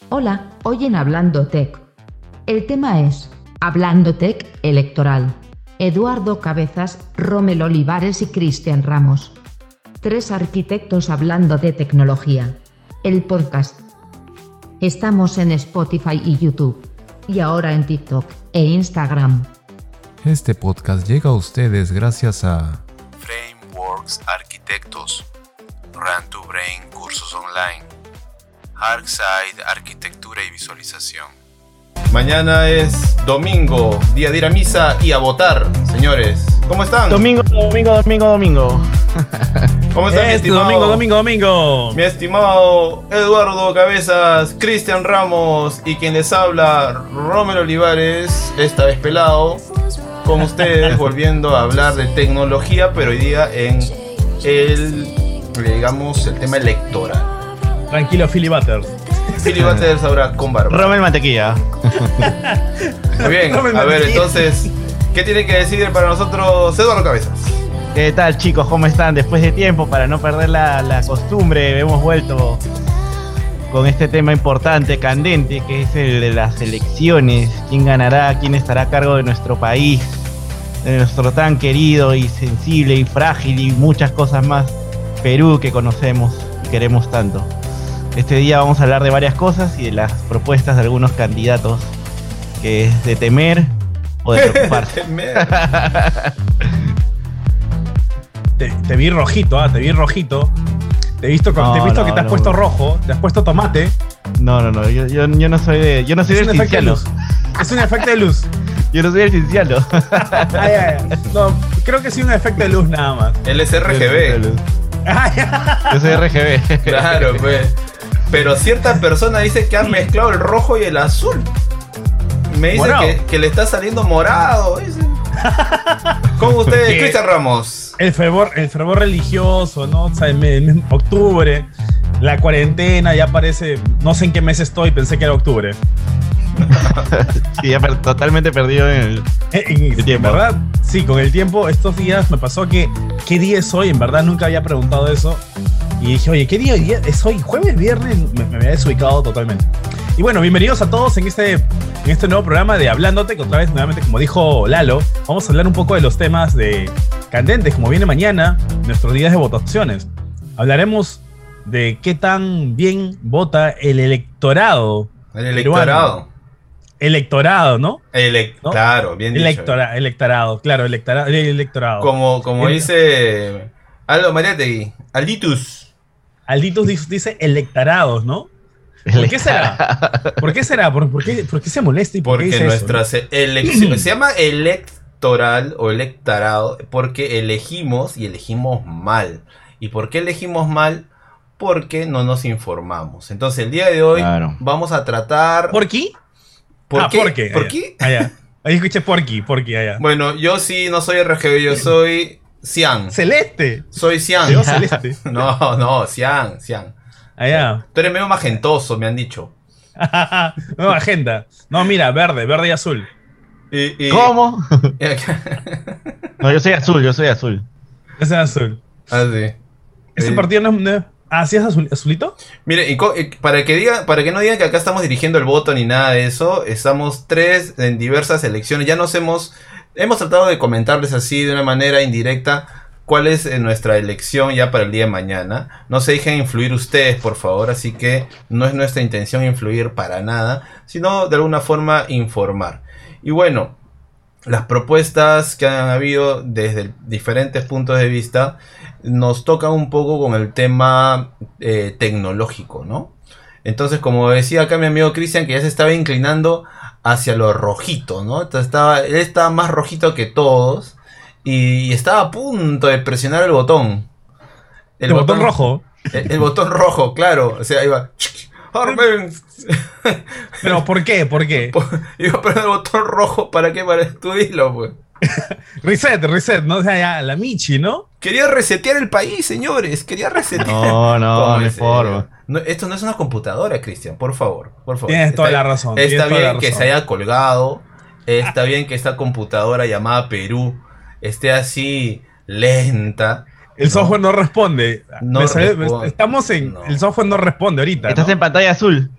Hola, hoy en Hablando Tech. El tema es Hablando Tech electoral. Eduardo Cabezas, Rommel Olivares y Cristian Ramos. 3 arquitectos hablando de tecnología. El podcast. Estamos en Spotify y YouTube. Y ahora en TikTok e Instagram. Este podcast llega a ustedes gracias a Frameworks Arquitectos, Run2Brain Cursos Online, Arcside Arquitectura y Visualización. Mañana es domingo, día de ir a misa y a votar, señores. ¿Cómo están? Domingo. ¿Cómo están, mi estimado? Domingo. Mi estimado Eduardo Cabezas, Cristian Ramos y quien les habla, Rommel Olivares, esta vez pelado, con ustedes volviendo a hablar de tecnología, pero hoy día en el tema electoral. Tranquilo, Philly Butters. Philly Butters ahora con barba. Rommel Mantequilla. Muy bien, a ver, entonces, ¿qué tiene que decir para nosotros Eduardo Cabezas? ¿Qué tal, chicos? ¿Cómo están? Después de tiempo, para no perder la costumbre, hemos vuelto con este tema importante, candente, que es el de las elecciones. ¿Quién ganará? ¿Quién estará a cargo de nuestro país? De nuestro tan querido y sensible y frágil y muchas cosas más Perú que conocemos y queremos tanto. Este día vamos a hablar de varias cosas y de las propuestas de algunos candidatos, que es de temer o de preocuparse. Te vi rojito, te vi rojito. Te he visto que te has puesto rojo, te has puesto tomate. No, yo no soy del Cinciano. Es un efecto de luz. Yo no soy el Cinciano. No, creo que sí un efecto de luz nada más. Él es RGB. Yo soy RGB. Claro, pues. Pero cierta persona dice que han mezclado el rojo y el azul. Me dice que le está saliendo morado. Dice. ¿Cómo ustedes, Cristian Ramos? El fervor religioso, ¿no? O sea, en octubre, la cuarentena ya parece. No sé en qué mes estoy, pensé que era octubre. Sí, ya totalmente perdido en el tiempo. ¿Verdad? Sí, con el tiempo, estos días me pasó que. ¿Qué día es hoy? En verdad nunca había preguntado eso. Y dije, oye, ¿qué día es hoy? ¿Jueves, viernes? Me había desubicado totalmente. Y bueno, bienvenidos a todos en este nuevo programa de Hablándote, que otra vez, nuevamente, como dijo Lalo, vamos a hablar un poco de los temas de candentes, como viene mañana, nuestros días de votaciones. Hablaremos de qué tan bien vota el electorado. El electorado. Peruano. Electorado, ¿no? ¿No? Claro, bien dicho. Electorado, claro, electorado. Como dice Aldo Mariátegui, Alditus dice electorados, ¿no? ¿Por qué será? ¿Por qué se molesta y por qué dice nuestras elecciones se llama electoral o electorado porque elegimos y elegimos mal. ¿Y por qué elegimos mal? Porque no nos informamos. Entonces el día de hoy vamos a tratar... ¿Por qué? ¿Por qué? ¿Por qué? Allá. Ahí escuché porqui allá. Bueno, yo sí no soy RGB, yo soy cian. Celeste. Soy cian. Yo celeste. No, cian. Allá. Tú eres medio magentoso, me han dicho. No, magenta. No, mira, verde y azul. ¿Cómo? No, yo soy azul. Ese es azul. Ah, sí. Ese partido no es... ¿Ah, sí es azulito? Mire, para que no digan que acá estamos dirigiendo el voto ni nada de eso, estamos 3 en diversas elecciones. Ya hemos tratado de comentarles así de una manera indirecta cuál es nuestra elección ya para el día de mañana. No se dejen influir ustedes, por favor, así que no es nuestra intención influir para nada, sino de alguna forma informar. Y bueno, las propuestas que han habido desde diferentes puntos de vista nos tocan un poco con el tema tecnológico, ¿no? Entonces, como decía acá mi amigo Cristian, que ya se estaba inclinando hacia lo rojito, ¿no? Entonces él estaba más rojito que todos y estaba a punto de presionar el botón. ¿El botón rojo? El botón rojo, claro. O sea, iba... ¿Pero por qué? Iba a poner el botón rojo, ¿para qué? Para estudiarlo, pues. Reset, ¿no? O sea, ya, la Michi, ¿no? Quería resetear el país, señores. Quería resetear. No hay forma. No, esto no es una computadora, Cristian, por favor. Tienes toda la razón. Está bien que se haya colgado. Está bien que esta computadora llamada Perú esté así lenta. El software no responde. No responde. Estamos en... No. El software no responde ahorita, Estás ¿no? en pantalla azul.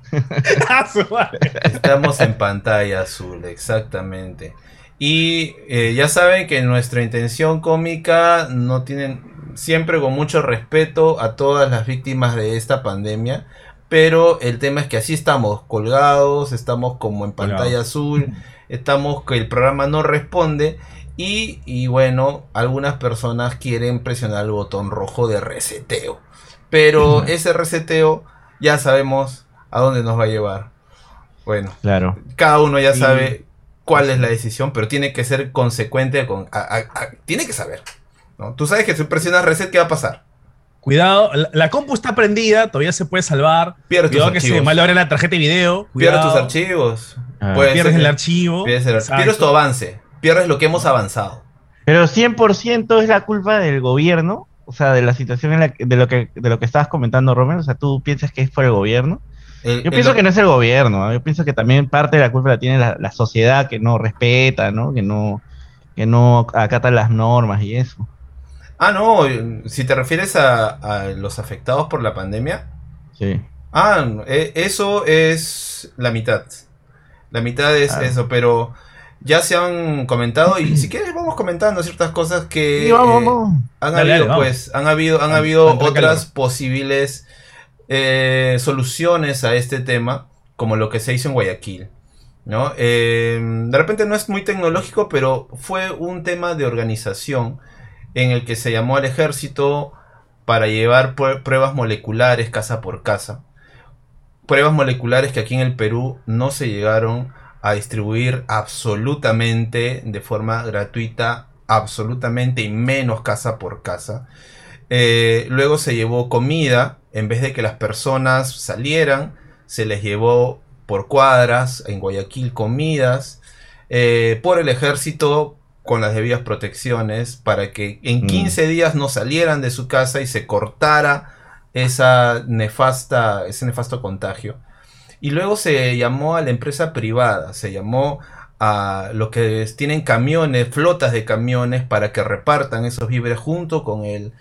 Estamos en pantalla azul, exactamente. Y ya saben que nuestra intención cómica no tienen siempre con mucho respeto a todas las víctimas de esta pandemia, pero el tema es que así estamos colgados, estamos como en pantalla azul, estamos que el programa no responde y bueno, algunas personas quieren presionar el botón rojo de reseteo, pero ese reseteo ya sabemos a dónde nos va a llevar. Bueno, Claro. cada uno ya sabe cuál es la decisión, pero tiene que ser consecuente con... tiene que saber, ¿no? Tú sabes que si presionas reset, ¿qué va a pasar? Cuidado, la compu está prendida, todavía se puede salvar. Pierdes tus Cuidado que se archivos. malogre la tarjeta de video. Pierdes tus Cuidado. archivos. Ah. Puede Pierdes ser el que- archivo. Pierdes Exacto. tu avance. Pierdes lo que hemos avanzado. Pero 100% es la culpa del gobierno, o sea, de la situación de lo que estabas comentando, Romero. O sea, ¿tú piensas que es por el gobierno? Yo pienso que no es el gobierno, ¿no? Yo pienso que también parte de la culpa la tiene la sociedad que no respeta, ¿no? Que no acata las normas y eso. No, si te refieres a los afectados por la pandemia, Sí. eso es la mitad. La mitad es Claro. eso, pero ya se han comentado y si quieres vamos comentando ciertas cosas que Sí, vamos. han Dale, habido, dale, vamos. pues, han habido Entra otras calor. posibles soluciones a este tema, como lo que se hizo en Guayaquil, ¿no? De repente no es muy tecnológico, pero fue un tema de organización en el que se llamó al ejército para llevar pruebas moleculares casa por casa. Pruebas moleculares que aquí en el Perú no se llegaron a distribuir absolutamente de forma gratuita, absolutamente, y menos casa por casa. Luego se llevó comida, en vez de que las personas salieran, se les llevó por cuadras en Guayaquil comidas por el ejército con las debidas protecciones para que en 15 días no salieran de su casa y se cortara ese nefasto contagio. Y luego se llamó a la empresa privada, se llamó a los que tienen camiones, flotas de camiones para que repartan esos víveres junto con el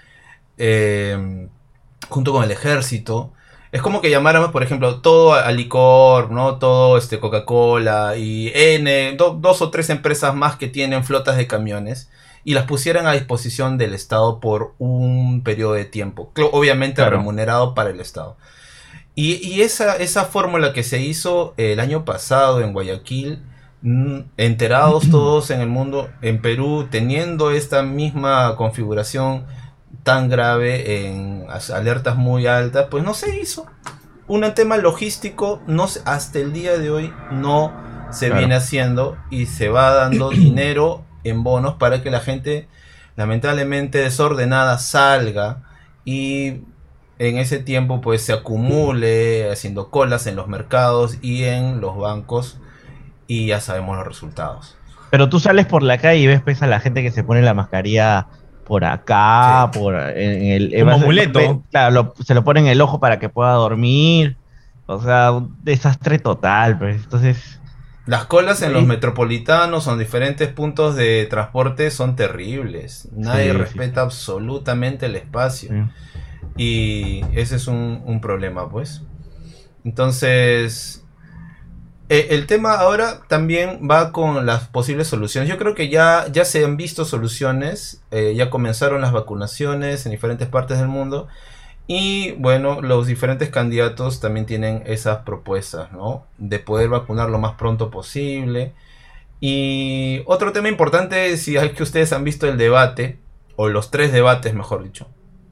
ejército. Es como que llamáramos, por ejemplo, todo a licor, ¿no? Todo Coca-Cola y dos o tres empresas más que tienen flotas de camiones y las pusieran a disposición del Estado por un periodo de tiempo, obviamente Claro. remunerado para el Estado. Y esa fórmula que se hizo el año pasado en Guayaquil, enterados todos en el mundo, en Perú, teniendo esta misma configuración tan grave en alertas muy altas, pues no se hizo. Un tema logístico hasta el día de hoy no se Claro. viene haciendo y se va dando dinero en bonos para que la gente lamentablemente desordenada salga y en ese tiempo pues se acumule haciendo colas en los mercados y en los bancos y ya sabemos los resultados. Pero tú sales por la calle y ves pues a la gente que se pone la mascarilla por acá, Sí. Como amuleto. Claro, se lo pone en el ojo para que pueda dormir. O sea, un desastre total, pues. Entonces, Las colas en Sí. los metropolitanos o en diferentes puntos de transporte son terribles. Nadie Sí, respeta absolutamente el espacio. sí. Y ese es un problema, pues. Entonces, el tema ahora también va con las posibles soluciones. Yo creo que ya se han visto soluciones. Ya comenzaron las vacunaciones en diferentes partes del mundo. Y bueno, los diferentes candidatos también tienen esas propuestas, ¿no? De poder vacunar lo más pronto posible. Y otro tema importante, si es que ustedes han visto el debate, o los 3 debates, mejor dicho,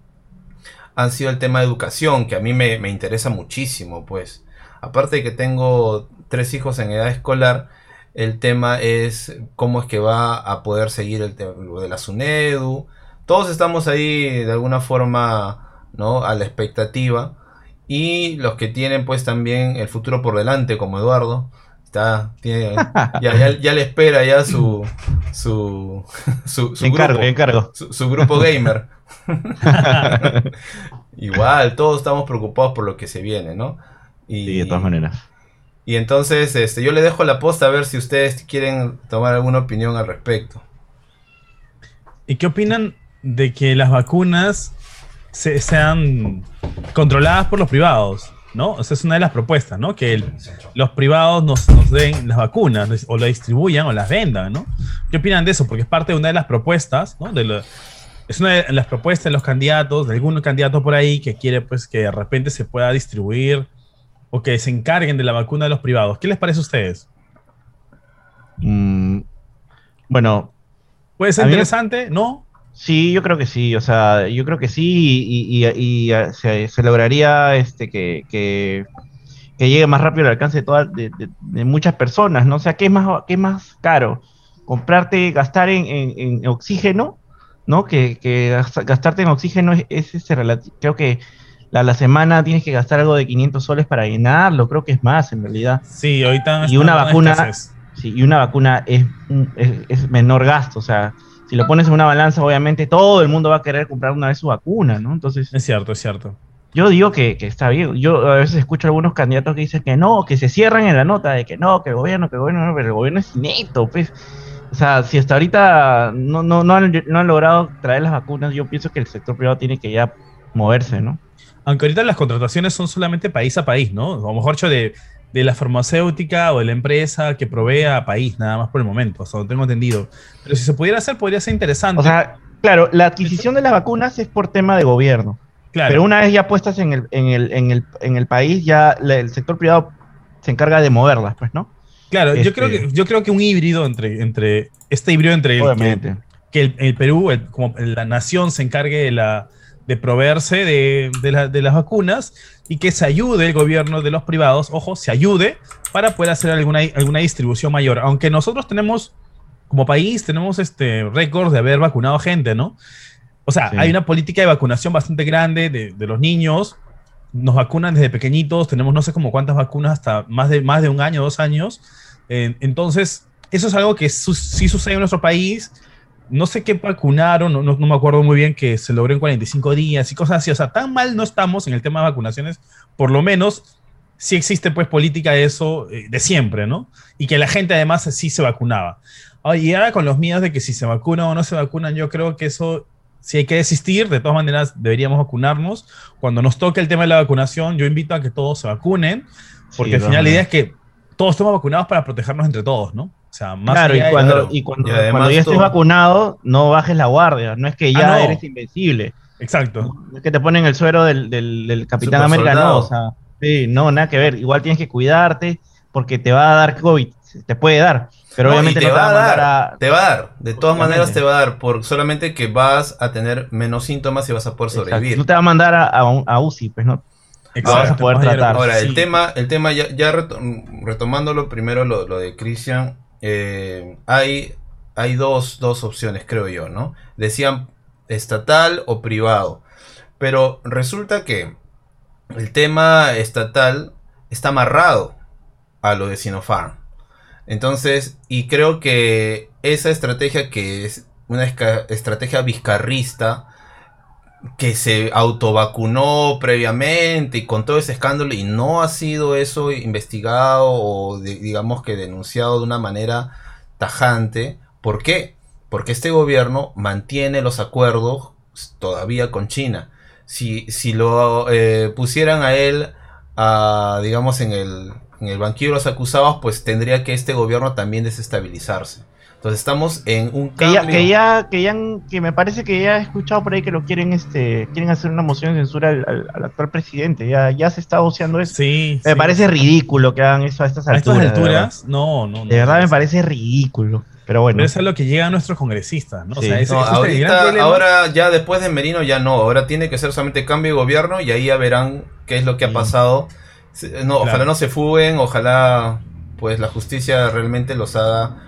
han sido el tema de educación, que a mí me interesa muchísimo, pues. Aparte de que tengo 3 hijos en edad escolar, el tema es cómo es que va a poder seguir lo de la SUNEDU. Todos estamos ahí de alguna forma, ¿no?, a la expectativa. Y los que tienen pues también el futuro por delante, como Eduardo, ya le espera ya su Encargo, grupo, encargo. su grupo gamer. Igual, todos estamos preocupados por lo que se viene, ¿no? Sí, de todas maneras. Y entonces yo le dejo la posta a ver si ustedes quieren tomar alguna opinión al respecto. ¿Y qué opinan de que las vacunas sean controladas por los privados, ¿no? O sea, es una de las propuestas, ¿no? Que los privados nos den las vacunas, o las distribuyan o las vendan, ¿no? ¿Qué opinan de eso? Porque es parte de una de las propuestas, ¿no? Es una de las propuestas de los candidatos, de algún candidato por ahí que quiere, pues, que de repente se pueda distribuir o que se encarguen de la vacuna de los privados. ¿Qué les parece a ustedes? Bueno, ¿puede ser interesante? ¿No? Sí, yo creo que sí, o sea, yo creo que sí y se lograría que llegue más rápido al alcance de muchas personas, ¿no? O sea, ¿qué es más caro? Gastar en oxígeno, ¿no? Gastarte en oxígeno creo que la semana tienes que gastar algo de 500 soles para llenarlo, creo que es más en realidad. Sí, ahorita y una vacuna, sí, y una vacuna es menor gasto, o sea, si lo pones en una balanza, obviamente todo el mundo va a querer comprar una vez su vacuna, ¿no? Entonces, es cierto, es cierto. Yo digo que está bien. Yo a veces escucho a algunos candidatos que dicen que no, que se cierran en la nota de que no, que el gobierno, no, pero el gobierno es neto, pues. O sea, si hasta ahorita no han logrado traer las vacunas, yo pienso que el sector privado tiene que ya moverse, ¿no? Aunque ahorita las contrataciones son solamente país a país, ¿no? O mejor dicho, de la farmacéutica o de la empresa que provee a país, nada más por el momento, hasta donde tengo entendido. Pero si se pudiera hacer, podría ser interesante. O sea, claro, la adquisición de las vacunas es por tema de gobierno. Claro. Pero una vez ya puestas en el país, ya el sector privado se encarga de moverlas, pues, ¿no? Claro, yo creo que un híbrido entre obviamente, que el Perú, como la nación, se encargue de proveerse de las vacunas y que se ayude el gobierno de los privados, ojo, se ayude para poder hacer alguna distribución mayor. Aunque nosotros tenemos, como país, tenemos récords de haber vacunado gente, ¿no? O sea, sí, hay una política de vacunación bastante grande de los niños. Nos vacunan desde pequeñitos, tenemos no sé como cuántas vacunas hasta más de un año, 2 años. Entonces, eso es algo que sí sucede en nuestro país. No sé qué vacunaron, no me acuerdo muy bien, que se logró en 45 días y cosas así. O sea, tan mal no estamos en el tema de vacunaciones. Por lo menos, sí existe pues política de eso de siempre, ¿no? Y que la gente además sí se vacunaba. Y ahora con los miedos de que si se vacunan o no se vacunan, yo creo que eso... Si hay que desistir, de todas maneras deberíamos vacunarnos. Cuando nos toque el tema de la vacunación, yo invito a que todos se vacunen, porque al final la idea es que todos estemos vacunados para protegernos entre todos, ¿no? O sea, más claro, y cuando ya estés vacunado, no bajes la guardia, no es que ya eres invencible. Exacto. No es que te ponen el suero del Capitán América, no, o sea, sí, no, nada que ver. Igual tienes que cuidarte, porque te va a dar COVID, te puede dar. Pero obviamente te va a dar, de todas maneras te va a dar, solamente que vas a tener menos síntomas y vas a poder sobrevivir. Exacto. No te va a mandar a UCI, pues no. Exacto. Vas a poder tratar. Ahora, sí. el tema ya retomándolo primero lo de Cristian, hay dos opciones, creo yo, ¿no? Decían estatal o privado, pero resulta que el tema estatal está amarrado a lo de Sinopharm. Entonces, y creo que esa estrategia, que es una estrategia vizcarrista, que se autovacunó previamente y con todo ese escándalo, y no ha sido eso investigado o digamos que denunciado de una manera tajante. ¿Por qué? Porque este gobierno mantiene los acuerdos todavía con China. Si lo pusieran a él, digamos, en el banquillo de los acusados, pues tendría que este gobierno también desestabilizarse. Entonces estamos en un cambio. Que me parece que ya he escuchado por ahí que lo quieren hacer una moción de censura al actual presidente. Ya se está voceando eso. Sí, me parece ridículo que hagan eso a estas alturas. ¿A estas alturas? No. De verdad me parece ridículo. Pero bueno. Pero eso es lo que llega a nuestros congresistas, ¿no? Sí. O sea, ahora ya después de Merino ya no. Ahora tiene que ser solamente cambio de gobierno y ahí ya verán qué es lo que ha pasado. No, claro. Ojalá no se fuguen, ojalá pues la justicia realmente los haga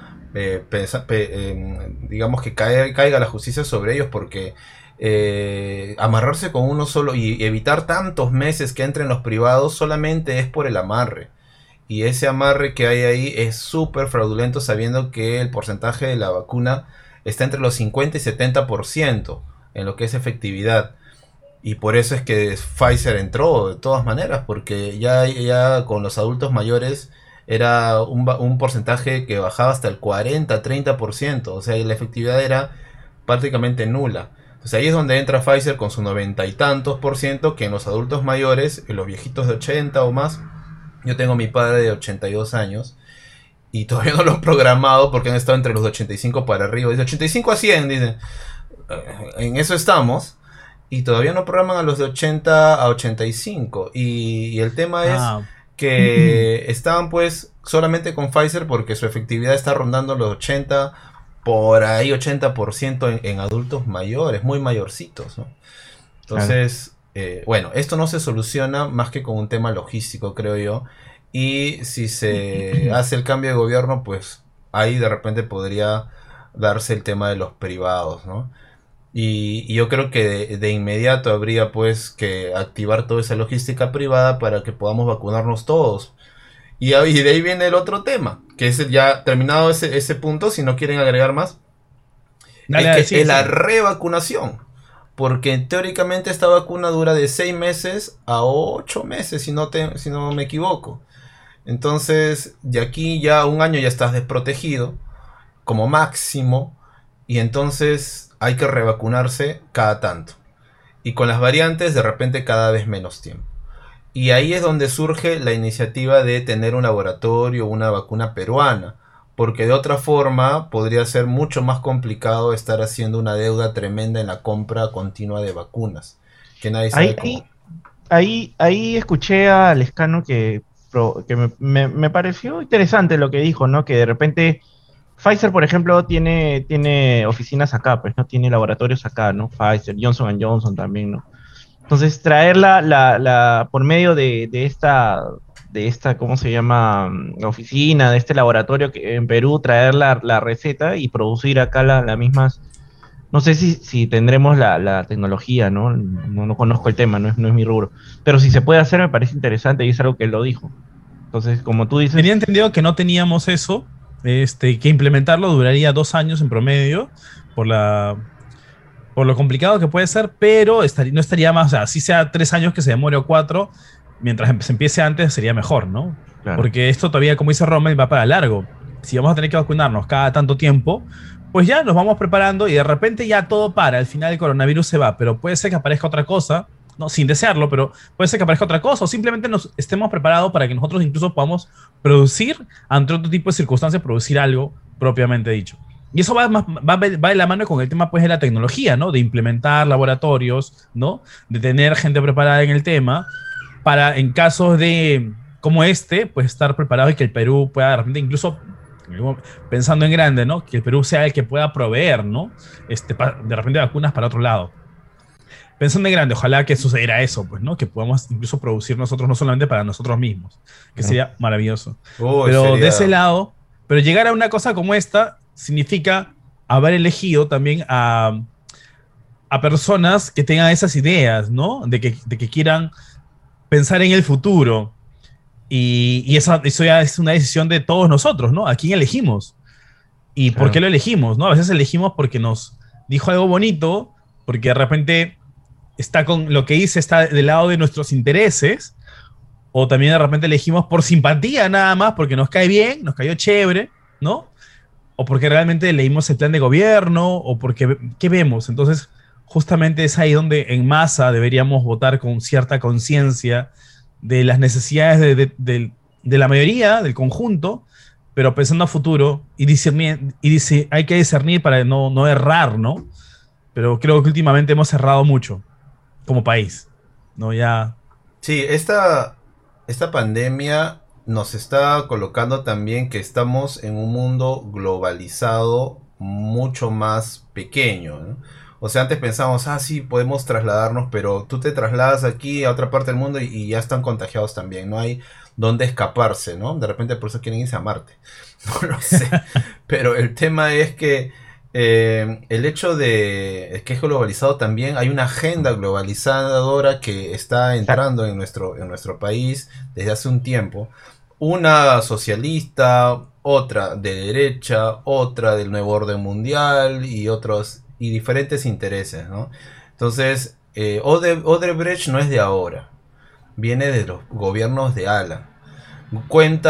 digamos que caiga la justicia sobre ellos, porque amarrarse con uno solo y evitar tantos meses que entren los privados solamente es por el amarre, y ese amarre que hay ahí es súper fraudulento, sabiendo que el porcentaje de la vacuna está entre los 50 y 70% en lo que es efectividad. Y por eso es que Pfizer entró de todas maneras, porque ya con los adultos mayores era un porcentaje que bajaba hasta el 40-30%, o sea, la efectividad era prácticamente nula. Entonces ahí es donde entra Pfizer con su 90 y tantos %, que en los adultos mayores, en los viejitos de 80 o más, yo tengo a mi padre de 82 años, y todavía no lo han programado porque han estado entre los de 85 para arriba. Dice 85 a 100, dicen. En eso estamos. Y todavía no programan a los de 80 a 85. Y el tema es que estaban pues solamente con Pfizer porque su efectividad está rondando los 80, por ahí 80% en adultos mayores, muy mayorcitos, ¿no? Entonces, bueno, esto no se soluciona más que con un tema logístico, creo yo. Y si se hace el cambio de gobierno, pues ahí de repente podría darse el tema de los privados, ¿no? Y yo creo que de inmediato habría pues que activar toda esa logística privada para que podamos vacunarnos todos. Y de ahí viene el otro tema, que es ya terminado ese punto, si no quieren agregar más, es la revacunación. Porque teóricamente esta vacuna dura de 6 meses a 8 meses, si no me equivoco. Entonces, de aquí ya un año ya estás desprotegido, como máximo, y entonces hay que revacunarse cada tanto. Y con las variantes, de repente cada vez menos tiempo. Y ahí es donde surge la iniciativa de tener un laboratorio, una vacuna peruana. Porque de otra forma podría ser mucho más complicado estar haciendo una deuda tremenda en la compra continua de vacunas. Que nadie sabe cómo. Ahí escuché a Lescano que me pareció interesante lo que dijo, ¿no? Que de repente Pfizer, por ejemplo, tiene oficinas acá, pues no tiene laboratorios acá, ¿no? Pfizer, Johnson & Johnson también, ¿no? Entonces, traerla por medio de esta, ¿cómo se llama? Oficina, de este laboratorio que en Perú, traer la receta y producir acá las mismas. No sé si tendremos la tecnología, ¿no? No conozco el tema, no es mi rubro. Pero si se puede hacer, me parece interesante y es algo que él lo dijo. Entonces, como tú dices... Tenía entendido que no teníamos eso. Que implementarlo duraría 2 años en promedio por lo complicado que puede ser, pero no estaría más, o sea, si sea 3 años que se demore o 4, mientras se empiece antes sería mejor, ¿no? Claro. Porque esto todavía, como dice Rommel, va para largo. Si vamos a tener que vacunarnos cada tanto tiempo, pues ya nos vamos preparando y de repente ya todo para, al final el coronavirus se va, pero puede ser que aparezca otra cosa, no, sin desearlo, pero puede ser que aparezca otra cosa, o simplemente nos estemos preparados para que nosotros incluso podamos producir, ante otro tipo de circunstancias, producir algo propiamente dicho. Y eso va de la mano con el tema pues, de la tecnología, ¿no? De implementar laboratorios, ¿no? De tener gente preparada en el tema, para en casos de como pues estar preparado y que el Perú pueda de repente incluso... pensando en grande, ¿no? Que el Perú sea el que pueda proveer, ¿no? De repente vacunas para otro lado. Pensando en grande, ojalá que sucediera eso, pues, ¿no? Que podamos incluso producir nosotros, no solamente para nosotros mismos, que sería maravilloso. Pero de ese lado, pero llegar a una cosa como esta significa haber elegido también a personas que tengan esas ideas, ¿no? De que quieran pensar en el futuro. Y eso ya es una decisión de todos nosotros, ¿no? ¿A quién elegimos? ¿Y por qué lo elegimos? ¿No? A veces elegimos porque nos dijo algo bonito, porque de repente está con lo que dice, está del lado de nuestros intereses, o también de repente elegimos por simpatía nada más, porque nos cae bien, nos cayó chévere, ¿no? O porque realmente leímos el plan de gobierno, o porque, ¿qué vemos? Entonces, justamente es ahí donde en masa deberíamos votar con cierta conciencia de las necesidades de la mayoría, del conjunto, pero pensando a futuro y hay que discernir para no errar, ¿no? Pero creo que últimamente hemos errado mucho como país, ¿no? Ya... Sí, esta pandemia nos está colocando también que estamos en un mundo globalizado mucho más pequeño, ¿no? O sea, antes pensábamos, sí, podemos trasladarnos, pero tú te trasladas aquí a otra parte del mundo y ya están contagiados también. No hay dónde escaparse, ¿no? De repente por eso quieren irse a Marte. No lo sé. Pero el tema es que el hecho de que es globalizado también, hay una agenda globalizadora que está entrando en nuestro país desde hace un tiempo. Una socialista, otra de derecha, otra del nuevo orden mundial y diferentes intereses, ¿no? Entonces, Odebrecht no es de ahora, viene de los gobiernos de Alan.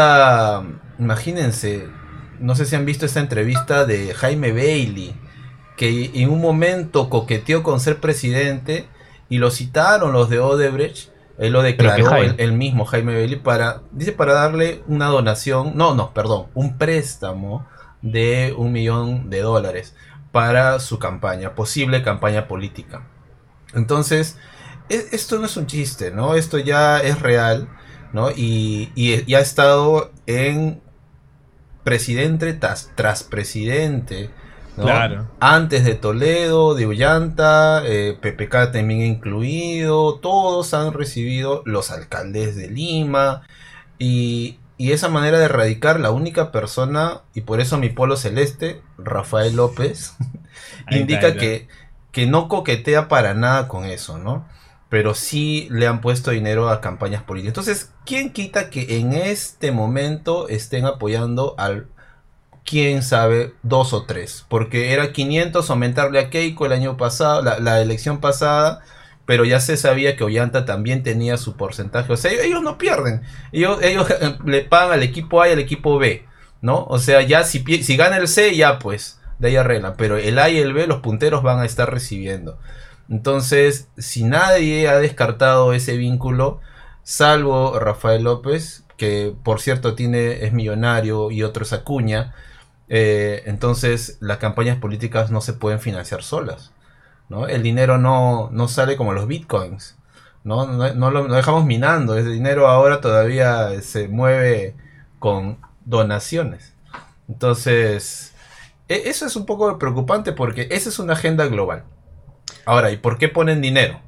Imagínense, no sé si han visto esta entrevista de Jaime Bailey, que en un momento coqueteó con ser presidente y lo citaron los de Odebrecht. Él lo declaró el mismo Jaime Bailey para darle una donación, un préstamo de $1 millón para su campaña, posible campaña política. Entonces, esto no es un chiste, ¿no? Esto ya es real, ¿no? Y ha estado en presidente tras presidente, ¿no? Claro. Antes de Toledo, de Ollanta, PPK también incluido, todos han recibido, los alcaldes de Lima, y esa manera de erradicar, la única persona, y por eso mi polo celeste, Rafael López, indica que no coquetea para nada con eso, ¿no? Pero sí le han puesto dinero a campañas políticas. Entonces, ¿quién quita que en este momento estén apoyando al, quién sabe, 2 o 3? Porque era 500 aumentarle a Keiko el año pasado, la elección pasada, pero ya se sabía que Ollanta también tenía su porcentaje. O sea, ellos no pierden. Ellos le pagan al equipo A y al equipo B, ¿no? O sea, ya si gana el C, ya pues, de ahí arreglan. Pero el A y el B, los punteros van a estar recibiendo. Entonces, si nadie ha descartado ese vínculo, salvo Rafael López, que por cierto es millonario y otro es Acuña, entonces las campañas políticas no se pueden financiar solas, ¿no? El dinero no sale como los bitcoins, ¿no? No lo dejamos minando, ese dinero ahora todavía se mueve con donaciones. Entonces, eso es un poco preocupante porque esa es una agenda global. Ahora, ¿y por qué ponen dinero?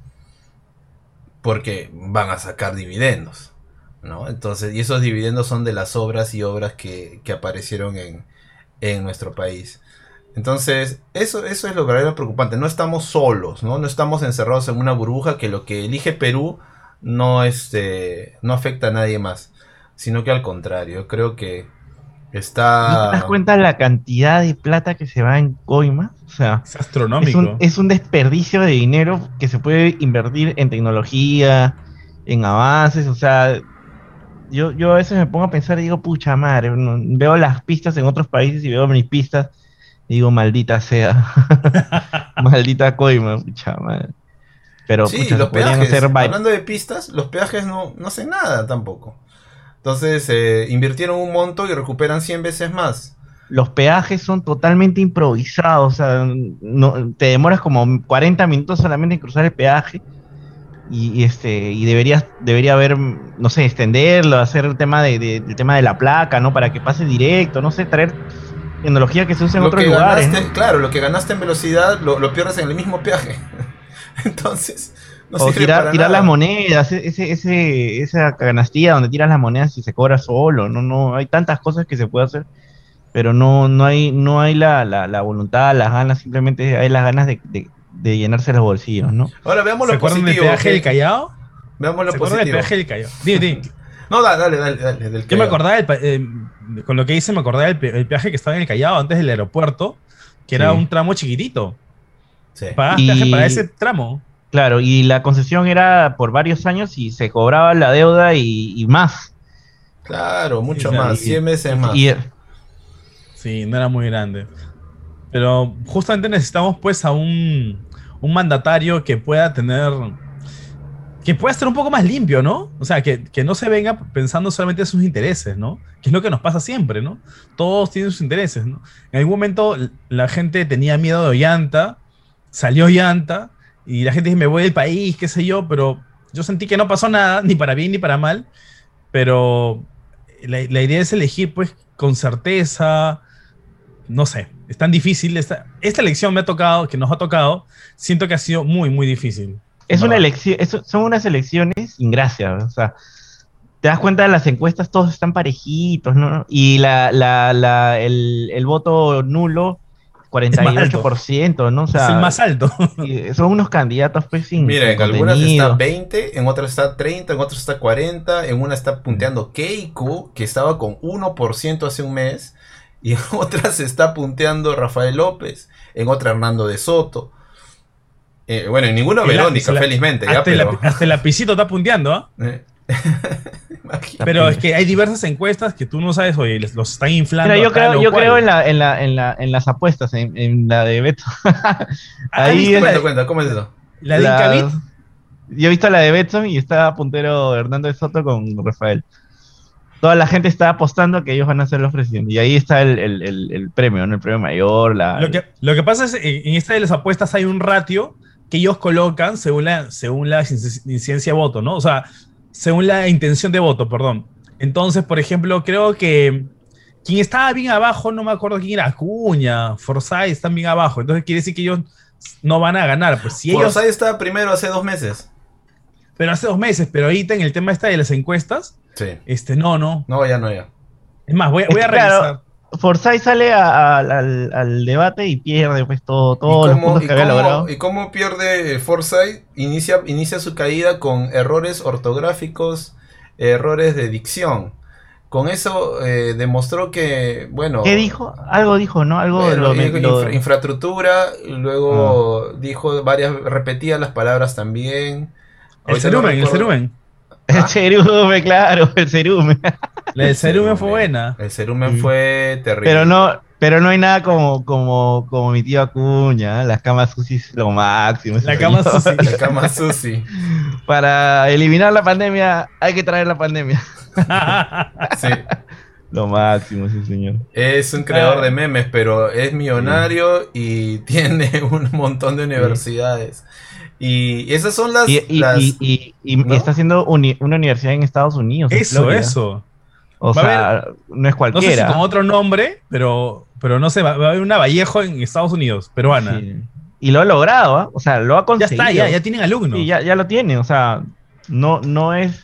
Porque van a sacar dividendos, ¿no? Entonces, y esos dividendos son de las obras que aparecieron en nuestro país. Entonces, eso es lo verdaderamente preocupante. No estamos solos, ¿no? No estamos encerrados en una burbuja que lo que elige Perú no afecta a nadie más, sino que al contrario, creo que está... ¿No te das cuenta de la cantidad de plata que se va en coimas? O sea, es astronómico. Es un desperdicio de dinero que se puede invertir en tecnología, en avances. O sea, yo a veces me pongo a pensar y digo, pucha madre, veo las pistas en otros países y veo mis pistas y digo, maldita sea. Maldita coima, pucha madre. Pero sí, pucha, los peajes, hablando de pistas, los peajes no hacen nada tampoco. Entonces invirtieron un monto y recuperan 100 veces más. Los peajes son totalmente improvisados, o sea, te demoras como 40 minutos solamente en cruzar el peaje y debería haber, no sé, extenderlo, hacer el tema el tema de la placa, ¿no? Para que pase directo, no sé, traer tecnología que se use en otros lugares, ¿no? Claro, lo que ganaste en velocidad lo pierdes en el mismo peaje. Entonces... No o tirar las monedas, esa canastilla donde tiras las monedas y se cobra solo, no hay tantas cosas que se puede hacer, pero no hay la voluntad, las ganas, simplemente hay las ganas de llenarse los bolsillos, ¿no? Ahora veamos lo positivo. ¿Se acuerdan del peaje del Callao? Veamos lo positivo. ¿Se acuerdan del peaje del Callao? Dime. No, dale, del Yo me acordaba, con lo que hice, me acordaba el peaje que estaba en el Callao antes del aeropuerto, que era un tramo chiquitito. Sí. Pagabas peaje para ese tramo. Claro, y la concesión era por varios años y se cobraba la deuda y más. Claro, mucho más, 100 veces más. Sí, no era muy grande. Pero justamente necesitamos pues a un mandatario que pueda estar un poco más limpio, ¿no? O sea, que no se venga pensando solamente en sus intereses, ¿no? Que es lo que nos pasa siempre, ¿no? Todos tienen sus intereses, ¿no? En algún momento la gente tenía miedo de Ollanta, salió Ollanta, y la gente dice, me voy del país, qué sé yo, pero yo sentí que no pasó nada, ni para bien ni para mal, pero la idea es elegir, pues, con certeza, no sé, es tan difícil, esta elección que nos ha tocado, siento que ha sido muy, muy difícil. Es una elección, son unas elecciones sin gracia, o sea, te das cuenta de las encuestas, todos están parejitos, ¿no? Y el voto nulo, 48%, ¿no? O sea, es el más alto. Son unos candidatos pues sin Mira, en algunas está 20, en otras está 30, en otras está 40, en una está punteando Keiko, que estaba con 1% hace un mes, y en otras está punteando Rafael López, en otra Hernando de Soto. Bueno, en ninguno Verónica, felizmente. Hasta el lapicito está punteando, ¿ah? Imagínate. Pero es que hay diversas encuestas que tú no sabes, oye, los están inflando. Mira, a tal o yo cual. creo en las apuestas, en la de Beto. ¿Has Ahí visto es la de- Cuenta, ¿cómo es eso? La de Incavit? Yo he visto la de Betson y está puntero Hernando de Soto con Rafael. Toda la gente está apostando que ellos van a ser los presidentes. Y ahí está el premio, ¿no? El premio mayor. Lo que pasa es en esta de las apuestas hay un ratio que ellos colocan según la incidencia de voto, ¿no? O sea, según la intención de voto, perdón. Entonces, por ejemplo, creo que quien estaba bien abajo, no me acuerdo quién era, Acuña, Forsyth están bien abajo. Entonces quiere decir que ellos no van a ganar. Pues si ellos, Forsyth estaba primero hace 2 meses. pero hace 2 meses, pero ahorita en el tema de las encuestas, Sí. no. No, ya. Es más, voy a Claro, revisar. Forsyth sale al debate y pierde pues todos los puntos que había logrado. ¿Y cómo pierde Forsyth? Inicia su caída con errores ortográficos, errores de dicción. Con eso demostró que, bueno... ¿Qué dijo? Algo dijo, ¿no? Algo bueno, de dijo infraestructura, y luego dijo repetía las palabras también. El Ahorita no cerumen, el recuerdo. cerumen. El cerumen, claro, el cerumen. La del cerumen fue buena. El cerumen Sí. fue terrible. Pero no hay nada como mi tío Acuña, ¿eh? Las camas sushi lo máximo. La cama señor. sushi. La cama Susi. Para eliminar la pandemia hay que traer la pandemia. Sí. Lo máximo, sí, señor. Es un creador de memes, pero es millonario y tiene un montón de universidades. Y esas son las... Y ¿no? está haciendo una universidad en Estados Unidos. en Florida. Eso. O Va a sea, no es No cualquiera. sé si con otro nombre, pero no sé, va a haber una Vallejo en Estados Unidos, peruana. Sí. Y lo ha logrado, ¿ah? O sea, lo ha Ya conseguido. está, ya tienen alumnos. Sí, ya lo tiene, o sea, no es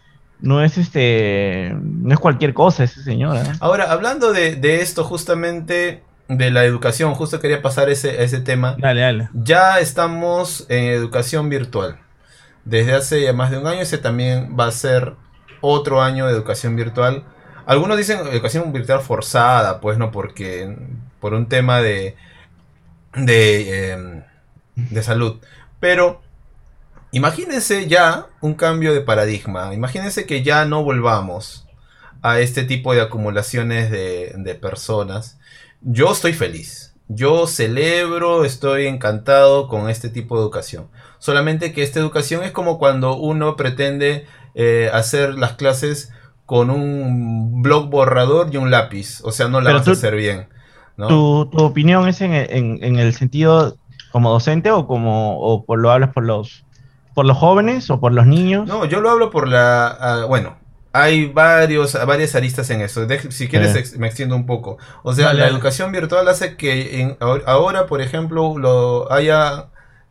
cualquier cosa ese señor, ¿eh? Ahora, hablando de esto justamente, de la educación, justo quería pasar ese tema. Dale. Ya estamos en educación virtual. Desde hace ya más de un año, ese también va a ser otro año de educación virtual. Algunos dicen educación virtual forzada, pues no, porque por un tema de salud. Pero imagínense ya un cambio de paradigma. Imagínense que ya no volvamos a este tipo de acumulaciones de personas. Yo estoy feliz. Yo celebro, estoy encantado con este tipo de educación. Solamente que esta educación es como cuando uno pretende hacer las clases con un bloc borrador y un lápiz. O sea, no la Pero vas a hacer bien, ¿no? ¿Tu opinión es en el sentido como docente o lo hablas por los jóvenes o por los niños? No, yo lo hablo por bueno, hay varias aristas en eso. Si quieres me extiendo un poco. O sea, Dale, la dale. educación virtual hace que ahora, por ejemplo, haya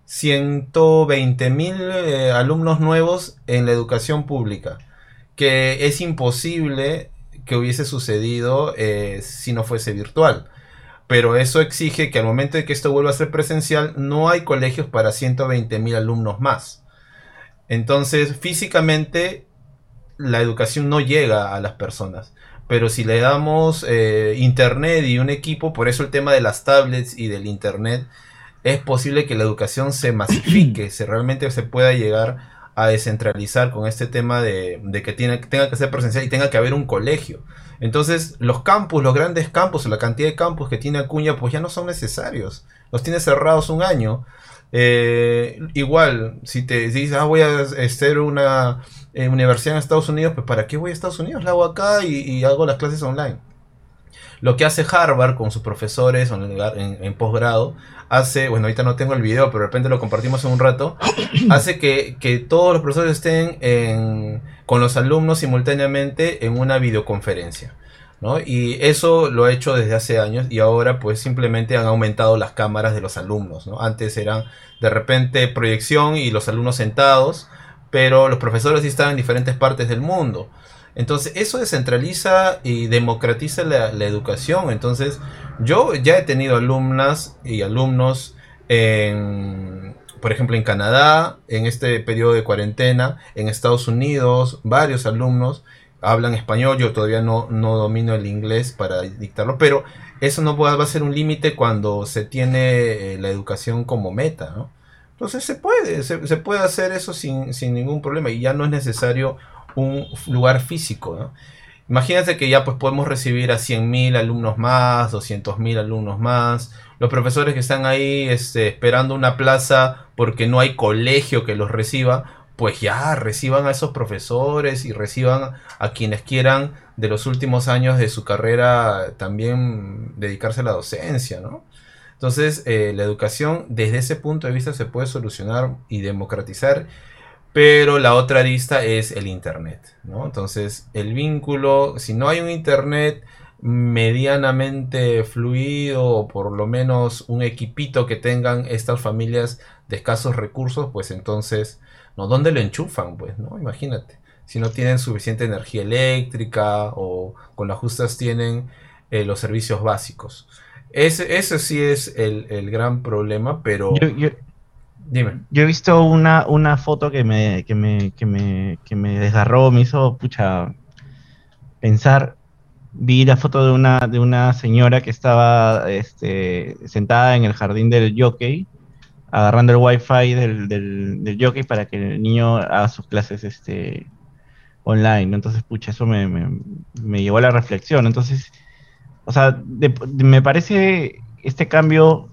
120.000 alumnos nuevos en la educación pública. Que es imposible que hubiese sucedido si no fuese virtual. Pero eso exige que al momento de que esto vuelva a ser presencial, no hay colegios para 120.000 alumnos más. Entonces, físicamente, la educación no llega a las personas. Pero si le damos internet y un equipo, por eso el tema de las tablets y del internet, es posible que la educación se masifique, realmente se pueda llegar a descentralizar con este tema de que tenga que ser presencial y tenga que haber un colegio. Entonces, los grandes campus, la cantidad de campus que tiene Acuña, pues ya no son necesarios. Los tiene cerrados un año. Igual, si dices, voy a hacer una universidad en Estados Unidos, pues ¿para qué voy a Estados Unidos? La hago acá y hago las clases online. Lo que hace Harvard con sus profesores en posgrado, bueno, ahorita no tengo el video, pero de repente lo compartimos en un rato, hace que todos los profesores estén con los alumnos simultáneamente en una videoconferencia, ¿no? Y eso lo ha hecho desde hace años y ahora pues simplemente han aumentado las cámaras de los alumnos, ¿no? Antes eran de repente proyección y los alumnos sentados, pero los profesores sí estaban en diferentes partes del mundo. Entonces eso descentraliza y democratiza la educación. Entonces yo ya he tenido alumnas y alumnos por ejemplo en Canadá, en este periodo de cuarentena, en Estados Unidos, varios alumnos hablan español. Yo todavía no domino el inglés para dictarlo, pero eso no va a ser un límite cuando se tiene la educación como meta, ¿no? Entonces se puede hacer eso sin ningún problema y ya no es necesario un lugar físico, ¿no? Imagínate que ya pues podemos recibir a 100.000 alumnos más, 200.000 alumnos más. Los profesores que están ahí esperando una plaza porque no hay colegio que los reciba, pues ya reciban a esos profesores y reciban a quienes quieran de los últimos años de su carrera también dedicarse a la docencia, ¿no? Entonces, la educación desde ese punto de vista se puede solucionar y democratizar, pero la otra arista es el internet, ¿no? Entonces, el vínculo, si no hay un internet medianamente fluido, o por lo menos un equipito que tengan estas familias de escasos recursos, pues entonces, ¿no? ¿Dónde lo enchufan? Pues, ¿no? Imagínate. Si no tienen suficiente energía eléctrica o con las justas tienen los servicios básicos. Ese sí es el gran problema, pero... Dime. Yo he visto una foto que me desgarró, me hizo pensar. Vi la foto de una señora que estaba sentada en el jardín del jockey, agarrando el wifi del jockey para que el niño haga sus clases online, ¿no? Entonces, eso me llevó a la reflexión. Entonces, o sea, me parece este cambio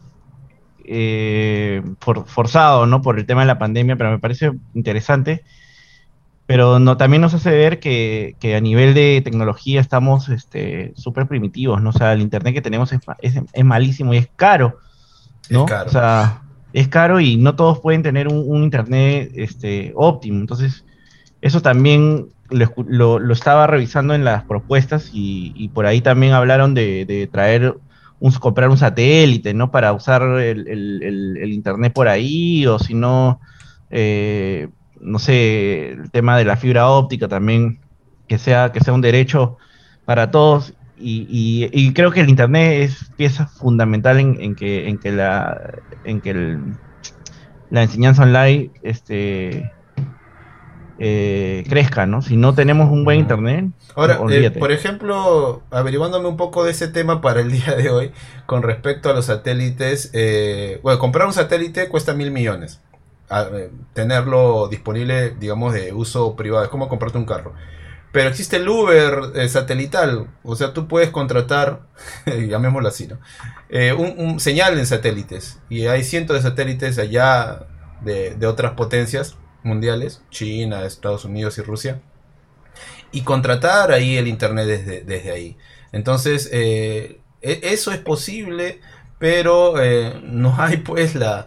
forzado, ¿no? Por el tema de la pandemia, pero me parece interesante. Pero no, también nos hace ver que a nivel de tecnología estamos súper primitivos, ¿no? O sea, el internet que tenemos es malísimo y es caro, ¿no? Es caro. O sea, es caro y no todos pueden tener un internet óptimo. Entonces, eso también lo estaba revisando en las propuestas y por ahí también hablaron de comprar un satélite, ¿no? Para usar el internet por ahí, o si no, no sé, el tema de la fibra óptica también, que sea un derecho para todos. Y creo que el internet es pieza fundamental en que la enseñanza online crezca, ¿no? Si no tenemos un buen internet, ahora, olvídate. por ejemplo, averiguándome un poco de ese tema para el día de hoy, con respecto a los satélites, bueno, comprar un satélite cuesta 1.000 millones. Tenerlo disponible, digamos, de uso privado, es como comprarte un carro. Pero existe el Uber satelital, o sea, tú puedes contratar, llamémoslo así, ¿no? Un señal en satélites, y hay cientos de satélites allá de otras potencias mundiales, China, Estados Unidos y Rusia, y contratar ahí el internet desde ahí. Entonces, eso es posible, pero no hay pues la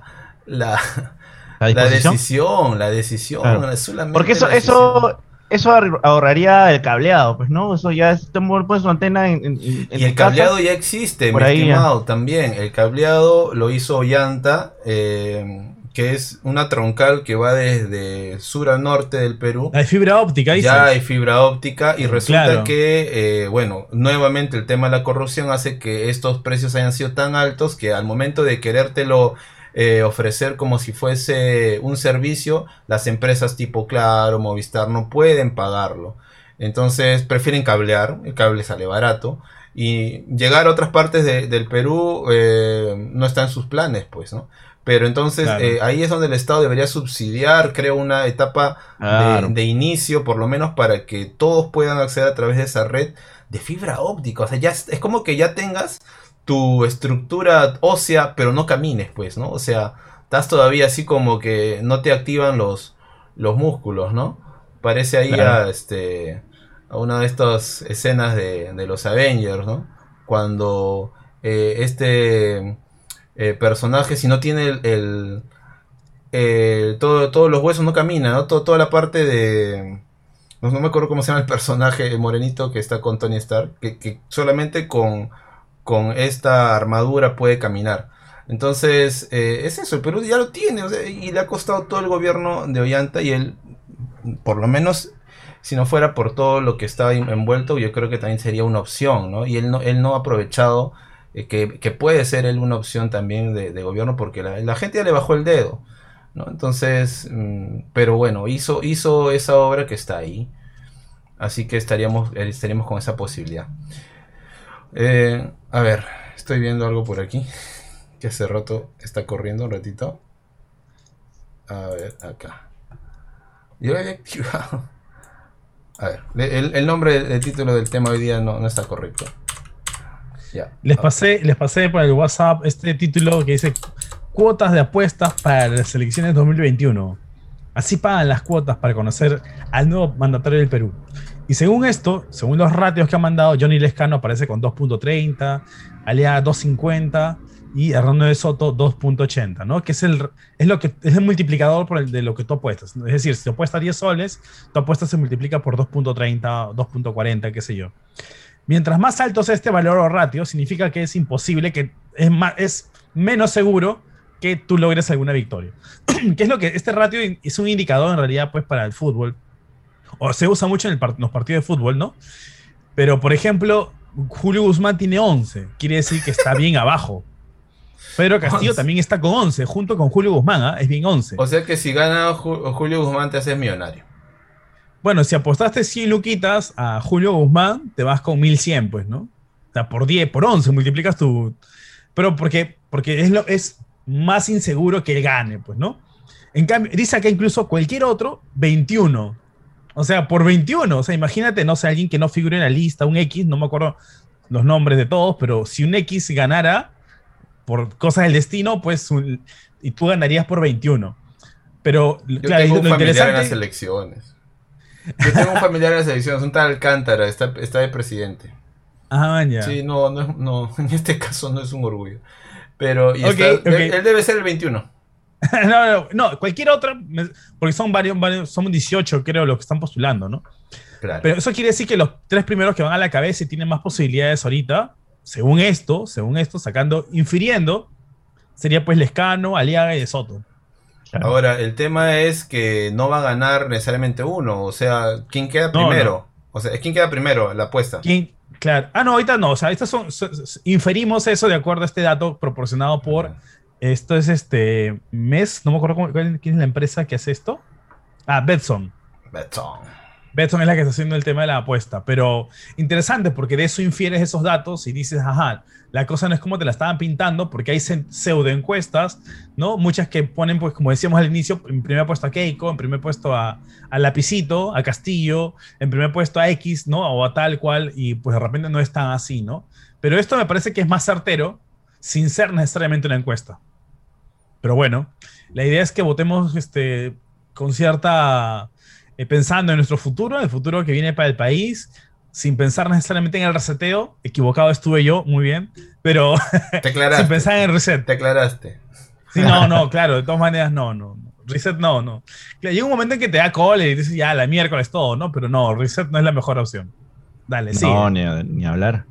decisión, claro. solamente porque eso ahorraría el cableado, pues, ¿no? Eso ya es, pones tu antena en y tu el casa, cableado ya existe, por mi ahí estimado, también. El cableado lo hizo Ollanta, que es una troncal que va desde sur a norte del Perú. Hay fibra óptica, dices. Ya hay fibra óptica y resulta Claro. que, bueno, nuevamente el tema de la corrupción hace que estos precios hayan sido tan altos que al momento de querértelo ofrecer como si fuese un servicio, las empresas tipo Claro, Movistar no pueden pagarlo. Entonces prefieren cablear, el cable sale barato. Y llegar a otras partes del Perú no está en sus planes, pues, ¿no? Pero entonces Claro. ahí es donde el Estado debería subsidiar, creo, una etapa Claro. de inicio, por lo menos para que todos puedan acceder a través de esa red de fibra óptica. O sea, ya es como que ya tengas tu estructura ósea, pero no camines, pues, ¿no? O sea, estás todavía así como que no te activan los músculos, ¿no? Parece ahí Claro. a una de estas escenas de los Avengers, ¿no? Cuando personaje, si no tiene todos los huesos, no camina, ¿no? Toda la parte de... No me acuerdo cómo se llama el personaje, el morenito que está con Tony Stark, que solamente con esta armadura puede caminar. Entonces, es eso, el Perú ya lo tiene, o sea, y le ha costado todo el gobierno de Ollanta, y él, por lo menos, si no fuera por todo lo que estaba envuelto, yo creo que también sería una opción, ¿no? Y él no ha aprovechado que puede ser él una opción también de gobierno, porque la gente ya le bajó el dedo, ¿no? Entonces, pero bueno, hizo esa obra que está ahí, así que estaríamos con esa posibilidad. A ver, estoy viendo algo por aquí que hace rato está corriendo un ratito. A ver, acá. Yo lo había activado. A ver, el nombre, el título del tema hoy día no está correcto. Ya. Les pasé por el WhatsApp este título que dice cuotas de apuestas para las elecciones 2021. Así pagan las cuotas para conocer al nuevo mandatario del Perú. Y según esto, según los ratios que ha mandado, Johnny Lescano aparece con 2.30, Aliaga 2.50 y Hernando de Soto 2.80, ¿no? Que es el multiplicador de lo que tú apuestas. Es decir, si tú apuestas 10 soles, tu apuesta se multiplica por 2.30, 2.40, qué sé yo. Mientras más alto sea este valor o ratio, significa que es imposible, que es menos seguro que tú logres alguna victoria. ¿Qué es lo que este ratio es un indicador en realidad pues para el fútbol? O se usa mucho en los partidos de fútbol, ¿no? Pero, por ejemplo, Julio Guzmán tiene 11. Quiere decir que está bien abajo. Pedro Castillo 11. también está con 11, junto con Julio Guzmán, ¿eh? Es bien 11. O sea que si gana Julio Guzmán te haces millonario. Bueno, si apostaste 100 luquitas a Julio Guzmán, te vas con 1100, pues, ¿no? O sea, por 10, por 11 multiplicas tu... Pero porque es más inseguro que gane, pues, ¿no? En cambio, dice acá incluso cualquier otro, 21. O sea, por 21. O sea, imagínate, no sé, alguien que no figure en la lista, un X, no me acuerdo los nombres de todos, pero si un X ganara por cosas del destino, pues, y tú ganarías por 21. Pero, Yo claro, tengo un lo familiar en interesante... las elecciones. Yo tengo un familiar en las elecciones, un tal Alcántara, está de presidente. Ah, ya. Sí, no, en este caso no es un orgullo. Pero Ok. él debe ser el 21. No, cualquier otra, porque son varios, son 18 creo los que están postulando, ¿no? Claro. Pero eso quiere decir que los 3 primeros que van a la cabeza y tienen más posibilidades ahorita, según esto, infiriendo, sería pues Lescano, Aliaga y De Soto. Claro. Ahora, el tema es que no va a ganar necesariamente uno. O sea, ¿quién queda primero? No. O sea, ¿quién queda primero? La apuesta. Claro. No, ahorita no. O sea, inferimos eso de acuerdo a este dato proporcionado por... Esto es MES, no me acuerdo quién es la empresa que hace esto. Betson. Betson es la que está haciendo el tema de la apuesta. Pero interesante porque de eso infieres esos datos y dices, ajá, la cosa no es como te la estaban pintando porque hay pseudo encuestas, ¿no? Muchas que ponen, pues como decíamos al inicio, en primer puesto a Keiko, en primer puesto a Lapicito, a Castillo, en primer puesto a X, ¿no? O a tal cual, y pues de repente no es tan así, ¿no? Pero esto me parece que es más certero sin ser necesariamente una encuesta. Pero bueno, la idea es que votemos con cierta... pensando en nuestro futuro, el futuro que viene para el país, sin pensar necesariamente en el reseteo. Equivocado estuve yo, muy bien, pero Te aclaraste. sin pensar en el reset. Te aclaraste. Sí, no, claro, de todas maneras no. Reset no. Claro, llega un momento en que te da cole y dices, ya, la miércoles todo, ¿no? Pero no, reset no es la mejor opción. Dale, sigue. No, ni hablar.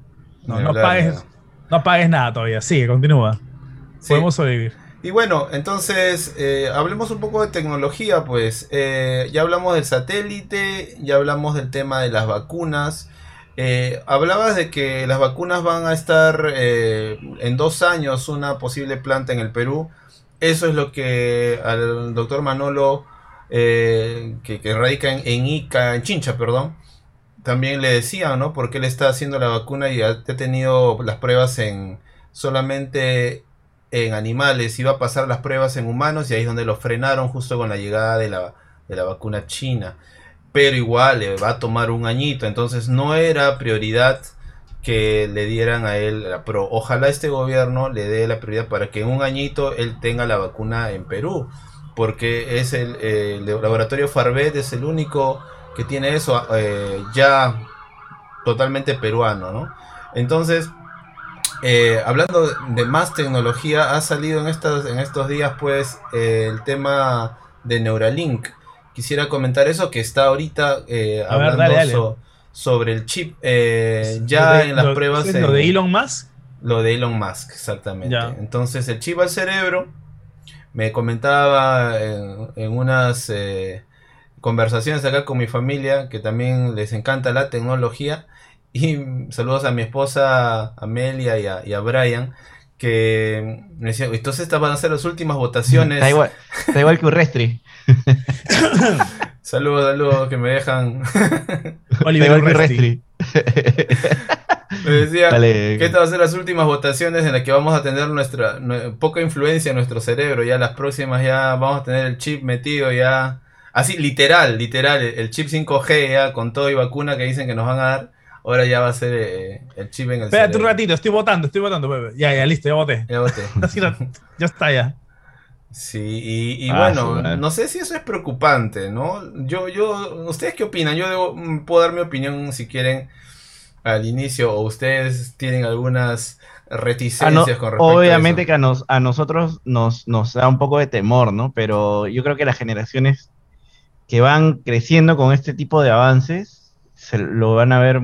No pagues nada todavía. Sigue, continúa. Sí. Podemos sobrevivir. Y bueno, entonces hablemos un poco de tecnología, pues ya hablamos del satélite, ya hablamos del tema de las vacunas. Hablabas de que las vacunas van a estar en 2 años, una posible planta en el Perú. Eso es lo que al doctor Manolo, que radica en Ica, en Chincha, perdón, también le decían, ¿no? Porque él está haciendo la vacuna y ha tenido las pruebas solamente en animales, iba a pasar las pruebas en humanos y ahí es donde lo frenaron justo con la llegada de la vacuna china. Pero igual le va a tomar un añito, entonces no era prioridad que le dieran a él, pero ojalá este gobierno le dé la prioridad para que en un añito él tenga la vacuna en Perú, porque es el laboratorio Farvet es el único que tiene eso ya totalmente peruano, ¿no? Entonces, hablando de más tecnología, ha salido en estos días pues el tema de Neuralink. Quisiera comentar eso, que está ahorita hablando dale. sobre el chip ya en las pruebas. ¿Lo de Elon Musk? Lo de Elon Musk, exactamente. Ya. Entonces el chip al cerebro, me comentaba en unas conversaciones acá con mi familia, que también les encanta la tecnología, y saludos a mi esposa Amelia y a Brian, que me decían, entonces estas van a ser las últimas votaciones. Está igual que Urrestri. Saludos, que me dejan. Oliver Urrestri. Me decía Dale. que estas van a ser las últimas votaciones en las que vamos a tener poca influencia en nuestro cerebro. Ya las próximas ya vamos a tener el chip metido ya Así, literal, el chip 5G ya, con todo y vacuna que dicen que nos van a dar, ahora ya va a ser el chip en el Espérate cerebro. un ratito, estoy votando, Pepe. Ya, listo, ya voté. Ya voté. Así ya está, ya. Sí, y Ah, bueno, sí, no sé si eso es preocupante, ¿no? ¿Ustedes qué opinan? Puedo dar mi opinión si quieren al inicio, o ustedes tienen algunas reticencias con respecto obviamente a que a nosotros nos da un poco de temor, ¿no? Pero yo creo que las generaciones que van creciendo con este tipo de avances se lo van a ver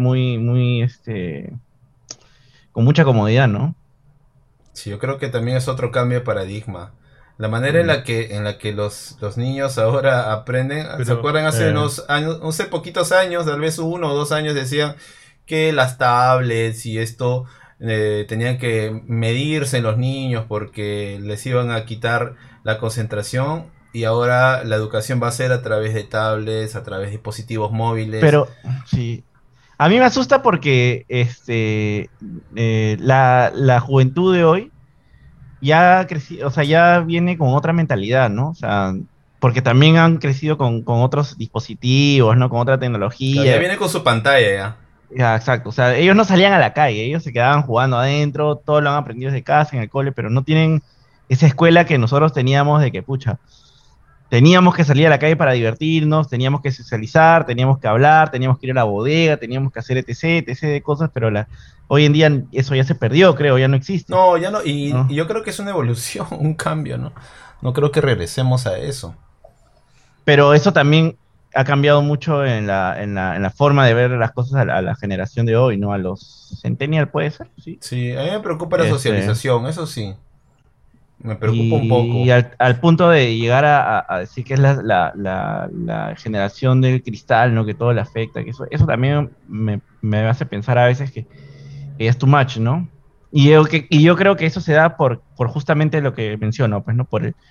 con mucha comodidad, ¿no? Sí, yo creo que también es otro cambio de paradigma. La manera en la que los niños ahora aprenden, ¿se Pero, acuerdan hace unos años, no sé, poquitos años, tal vez 1 o 2 años, decían que las tablets y esto tenían que medirse en los niños porque les iban a quitar la concentración, y ahora la educación va a ser a través de tablets, a través de dispositivos móviles. Pero sí, a mí me asusta porque la juventud de hoy ya crecido, o sea, ya viene con otra mentalidad, ¿no? O sea, porque también han crecido con otros dispositivos, ¿no? Con otra Claro, ya tecnología. viene con su pantalla ya. Ya, exacto. O sea, ellos no salían a la calle, ellos se quedaban jugando adentro, todo lo han aprendido desde casa, en el cole, pero no tienen esa escuela que nosotros teníamos de que, pucha, teníamos que salir a la calle para divertirnos, teníamos que socializar, teníamos que hablar, teníamos que ir a la bodega, teníamos que hacer etc de cosas, pero hoy en día eso ya se perdió, creo, ya no existe. No, ya no, ¿No? y yo creo que es una evolución, un cambio, ¿no? No creo que regresemos a eso. Pero eso también ha cambiado mucho en la forma de ver las cosas a la generación de hoy, ¿no? A los centennial puede ser, sí. Sí, a mí me preocupa la Este, socialización, eso sí. Me preocupa un poco. Y al punto de llegar a decir que es la generación del cristal, ¿no? Que todo le afecta, que eso también me hace pensar a veces que es too much, ¿no? Y yo creo que eso se da por justamente lo que menciono, pues, ¿no?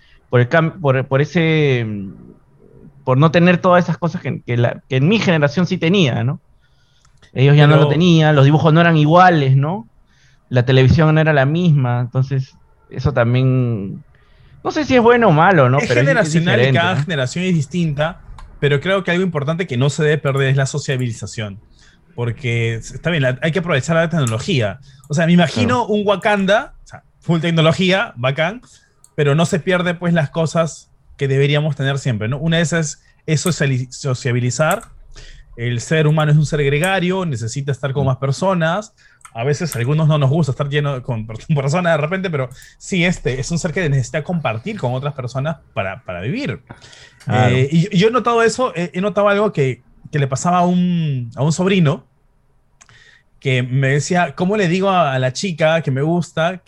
Por no tener todas esas cosas que en mi generación sí tenía, ¿no? Ellos ya no lo Pero tenían, los dibujos no eran iguales, ¿no? La televisión no era la misma, entonces eso también, no sé si es bueno o malo, ¿no? es Pero es generacional y diferente, cada ¿no? generación es distinta, pero creo que algo importante que no se debe perder es la sociabilización. Porque está bien, hay que aprovechar la tecnología. O sea, me imagino un Wakanda, o sea, full tecnología, bacán, pero no se pierde pues las cosas que deberíamos tener siempre, ¿no? Una de esas es sociabilizar. El ser humano es un ser gregario, necesita estar con más personas. A veces a algunos no nos gusta estar lleno con personas de repente, pero sí, es un ser que necesita compartir con otras personas para vivir. Claro. Y yo he notado eso, he notado algo que le pasaba a un sobrino, que me decía, ¿cómo le digo a la chica que me gusta?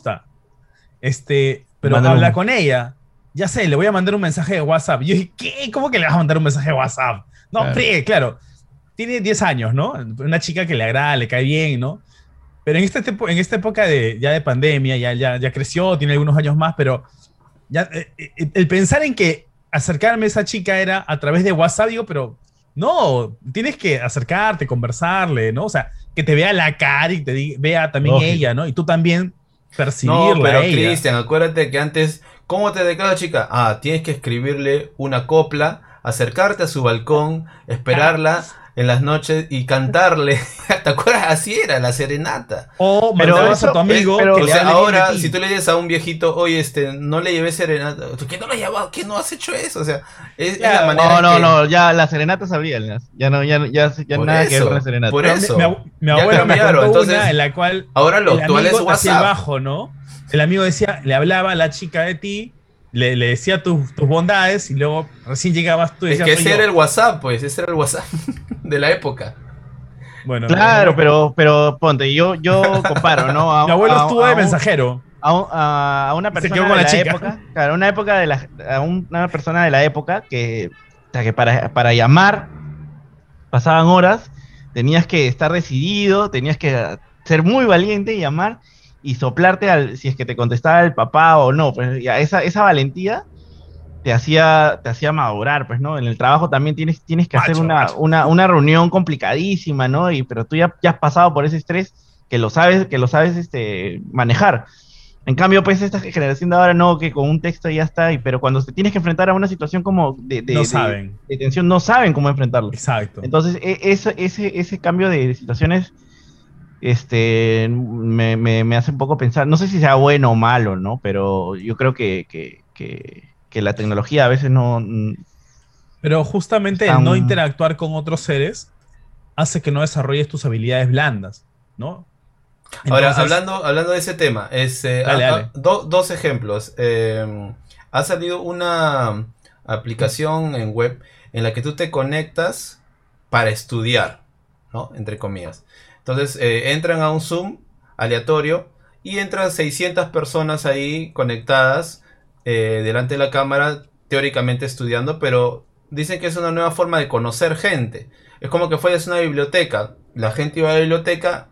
Pero Mándale habla un- con ella. Ya sé, le voy a mandar un mensaje de WhatsApp. Y yo dije, ¿qué? ¿Cómo que le vas a mandar un mensaje de WhatsApp? No, Claro. friegue, claro. Tiene 10 años, ¿no? Una chica que le agrada, le cae bien, ¿no? Pero en esta época ya de pandemia, ya creció, tiene algunos años más, pero ya, el pensar en que acercarme a esa chica era a través de WhatsApp, digo, pero no, tienes que acercarte, conversarle, ¿no? O sea, que te vea la cara y vea también Lógico. ella, ¿no? Y tú también No, percibirla pero a ella. Cristian, acuérdate que antes, ¿cómo te declara chica? Ah, tienes que escribirle una copla, acercarte a su balcón, esperarla en las noches y cantarle. ¿Te acuerdas? Así era, la serenata. O Pero mandabas a eso- tu amigo pero- que O le sea, hable bien ahora, de ti. si tú le dices a un viejito, oye, no le llevé serenata, ¿qué no lo has llevado? ¿Qué no has hecho eso? O sea, es la Claro, manera No, en que... no, ya la serenata sabría, ya no, ya Por nada que ver eso, con la serenata. por Pero eso. mi Ya abuelo me cambiaron, contó entonces, una en la cual ahora lo el actual es amigo hacía el WhatsApp. bajo, ¿no? El amigo decía, le hablaba a la chica de ti, le decía tus bondades y luego recién llegabas tú y Es decías, que "Soy ese yo". era el WhatsApp, pues, ese era el WhatsApp de la época. Bueno, Claro, pero ponte, yo comparo, ¿no? mi abuelo estuvo de mensajero. A una Y se persona quedó con de la la chica. época, claro, una persona de la época que, o sea, que para llamar pasaban horas, tenías que estar decidido, tenías que ser muy valiente y llamar y soplarte si es que te contestaba el papá o no, pues ya esa valentía te hacía madurar, pues, ¿no? En el trabajo también tienes que hacer Macho, una, macho. una reunión complicadísima, ¿no? Pero tú ya has pasado por ese estrés que lo sabes manejar. En cambio, pues esta generación de ahora no, que con un texto ya está, pero cuando te tienes que enfrentar a una situación como No saben. de tensión, no saben cómo enfrentarlo. Exacto. Entonces, ese cambio de situaciones me hace un poco pensar, no sé si sea bueno o malo, ¿no? Pero yo creo que la tecnología a veces no Pero justamente está el no un... interactuar con otros seres hace que no desarrolles tus habilidades blandas, ¿no? Ahora, Entonces, hablando de ese tema, dale, dale. dos ejemplos. Ha salido una aplicación en web en la que tú te conectas para estudiar, ¿no? Entre comillas. Entonces, entran a un Zoom aleatorio y entran 600 personas ahí conectadas delante de la cámara, teóricamente estudiando, pero dicen que es una nueva forma de conocer gente. Es como que fueras una biblioteca. La gente iba a la biblioteca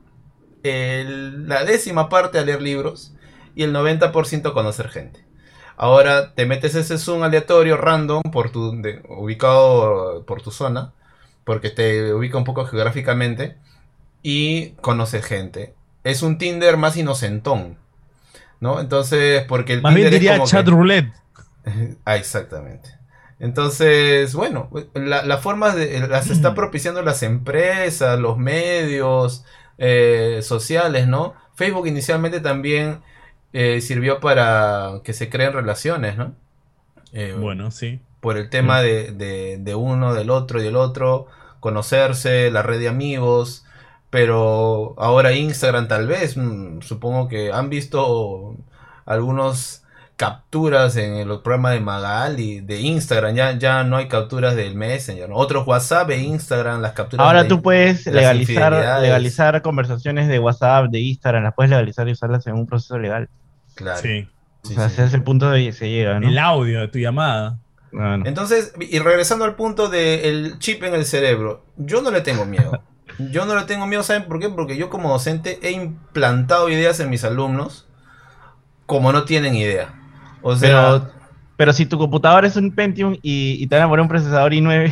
la décima parte a leer libros y el 90% a conocer gente. Ahora te metes ese Zoom aleatorio, random, ubicado por tu zona, porque te ubica un poco geográficamente, y conoces gente. Es un Tinder más inocentón, ¿no? Entonces, porque el Más bien Tinder es diría como chat que... roulette. Ah, exactamente. Entonces, bueno, la forma las está propiciando las empresas, los medios sociales, ¿no? Facebook inicialmente también sirvió para que se creen relaciones, ¿no? Bueno, sí. Por el tema de uno, del otro y del otro, conocerse, la red de amigos, pero ahora Instagram tal vez, supongo que han visto algunos capturas en el programa de Magali de Instagram, ya no hay capturas del Messenger, ¿no? Otros WhatsApp e Instagram, las capturas Ahora tú puedes de las infidelidades. legalizar conversaciones de WhatsApp, de Instagram, las puedes legalizar y usarlas en un proceso legal. Claro, Sí. O sí, sea, sí, hacia sí. ese punto se llega, El ¿no? audio de tu llamada. Bueno. Entonces, y regresando al punto del chip en el cerebro, yo no le tengo miedo. Yo no le tengo miedo, ¿saben por qué? Porque yo como docente he implantado ideas en mis alumnos como no tienen idea. O sea, Pero, pero si tu computadora es un Pentium y te van a poner un procesador i9,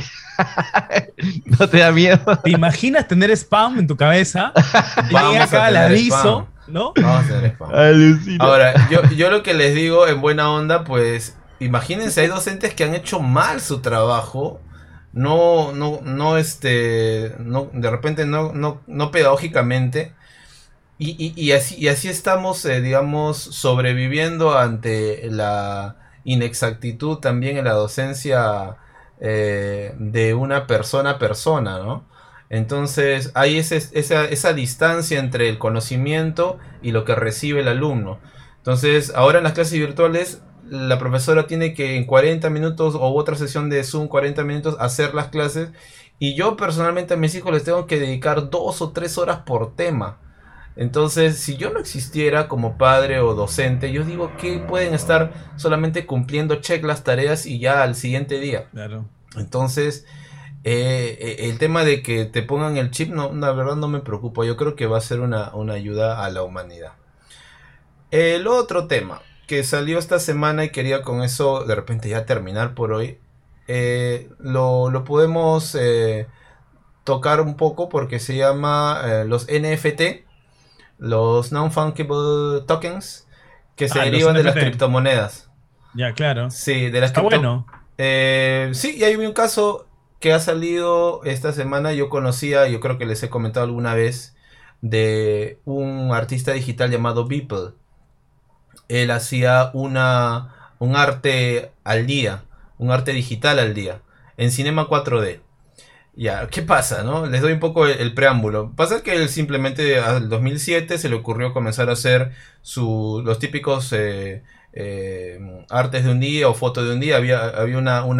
¿no te da miedo? ¿Te imaginas tener spam en tu cabeza? Que te llega vamos a acá el tener aviso, spam. ¿no? Vamos a tener spam. Alucina. Ahora, yo lo que les digo en buena onda, pues, imagínense, hay docentes que han hecho mal su trabajo. De repente no pedagógicamente. Y así estamos, digamos, sobreviviendo ante la inexactitud también en la docencia de una persona a persona, ¿no? Entonces hay esa distancia entre el conocimiento y lo que recibe el alumno. Entonces, ahora en las clases virtuales, la profesora tiene que en 40 minutos o otra sesión de Zoom, 40 minutos, hacer las clases. Y yo personalmente a mis hijos les tengo que dedicar 2 o 3 horas por tema. Entonces, si yo no existiera como padre o docente, yo digo que pueden estar solamente cumpliendo check las tareas y ya al siguiente día. Claro. Entonces, el tema de que te pongan el chip, no, la verdad no me preocupa. Yo creo que va a ser una ayuda a la humanidad. El otro tema que salió esta semana y quería con eso de repente ya terminar por hoy, lo podemos tocar un poco porque se llama los NFT, los Non-Fungible Tokens, que se Ah, los derivan de las NFT. criptomonedas. Ya, claro. Sí, de las Está bueno. Sí, y hay un caso que ha salido esta semana. Yo conocía, yo creo que les he comentado alguna vez, de un artista digital llamado Beeple. Él hacía un arte al día, un arte digital al día, en Cinema 4D. Ya, ¿qué pasa, no? Les doy un poco el preámbulo. Pasa que él simplemente al 2007 se le ocurrió comenzar a hacer los típicos artes de un día o fotos de un día. Había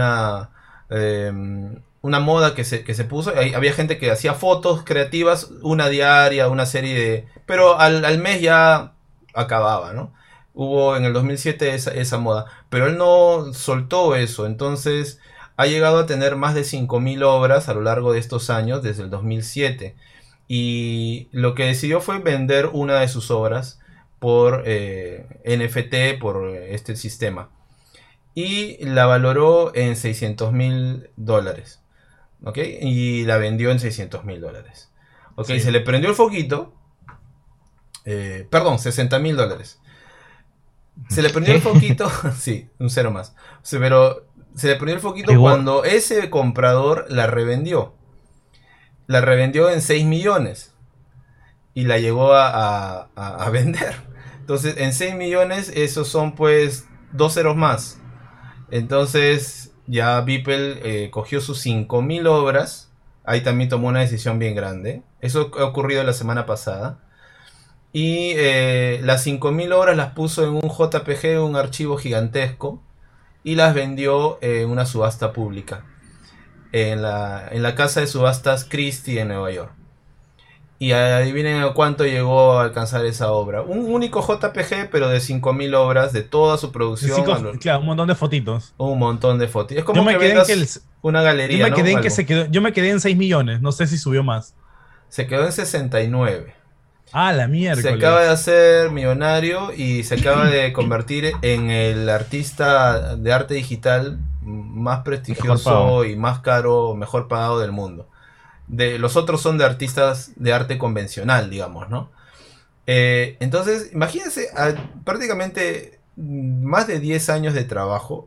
una moda que se puso. Había gente que hacía fotos creativas, una diaria, una serie de... Pero al mes ya acababa, ¿no? Hubo en el 2007 esa moda. Pero él no soltó eso, entonces... Ha llegado a tener más de 5.000 obras a lo largo de estos años, desde el 2007. Y lo que decidió fue vender una de sus obras por NFT, por este sistema. Y la valoró en $600.000. ¿Ok? Y la vendió en $600.000. ¿Ok? Sí. Se le prendió el foquito. Perdón, $60.000. Se le prendió el foquito, sí, un cero más. Sí, pero se le prendió el foquito cuando ese comprador la revendió. La revendió en 6 millones y la llegó a vender. Entonces, en 6 millones, esos son pues 2 ceros más. Entonces, ya Beeple cogió sus 5.000 obras. Ahí también tomó una decisión bien grande. Eso ha ocurrido la semana pasada. Y las 5.000 obras las puso en un JPG, un archivo gigantesco, y las vendió en una subasta pública en la casa de subastas Christie en Nueva York. Y adivinen a cuánto llegó a alcanzar esa obra. Un único JPG, pero de 5.000 obras, de toda su producción. Claro, un montón de fotitos. Un montón de fotos. Es como que vendas una galería, ¿no? Yo me quedé en 6 millones, no sé si subió más. Se quedó en 69. Ah, la mierda. Se acaba de hacer millonario y se acaba de convertir en el artista de arte digital más prestigioso y más caro, mejor pagado del mundo. Los otros son de artistas de arte convencional, digamos, ¿no? Entonces, imagínense, prácticamente más de 10 años de trabajo,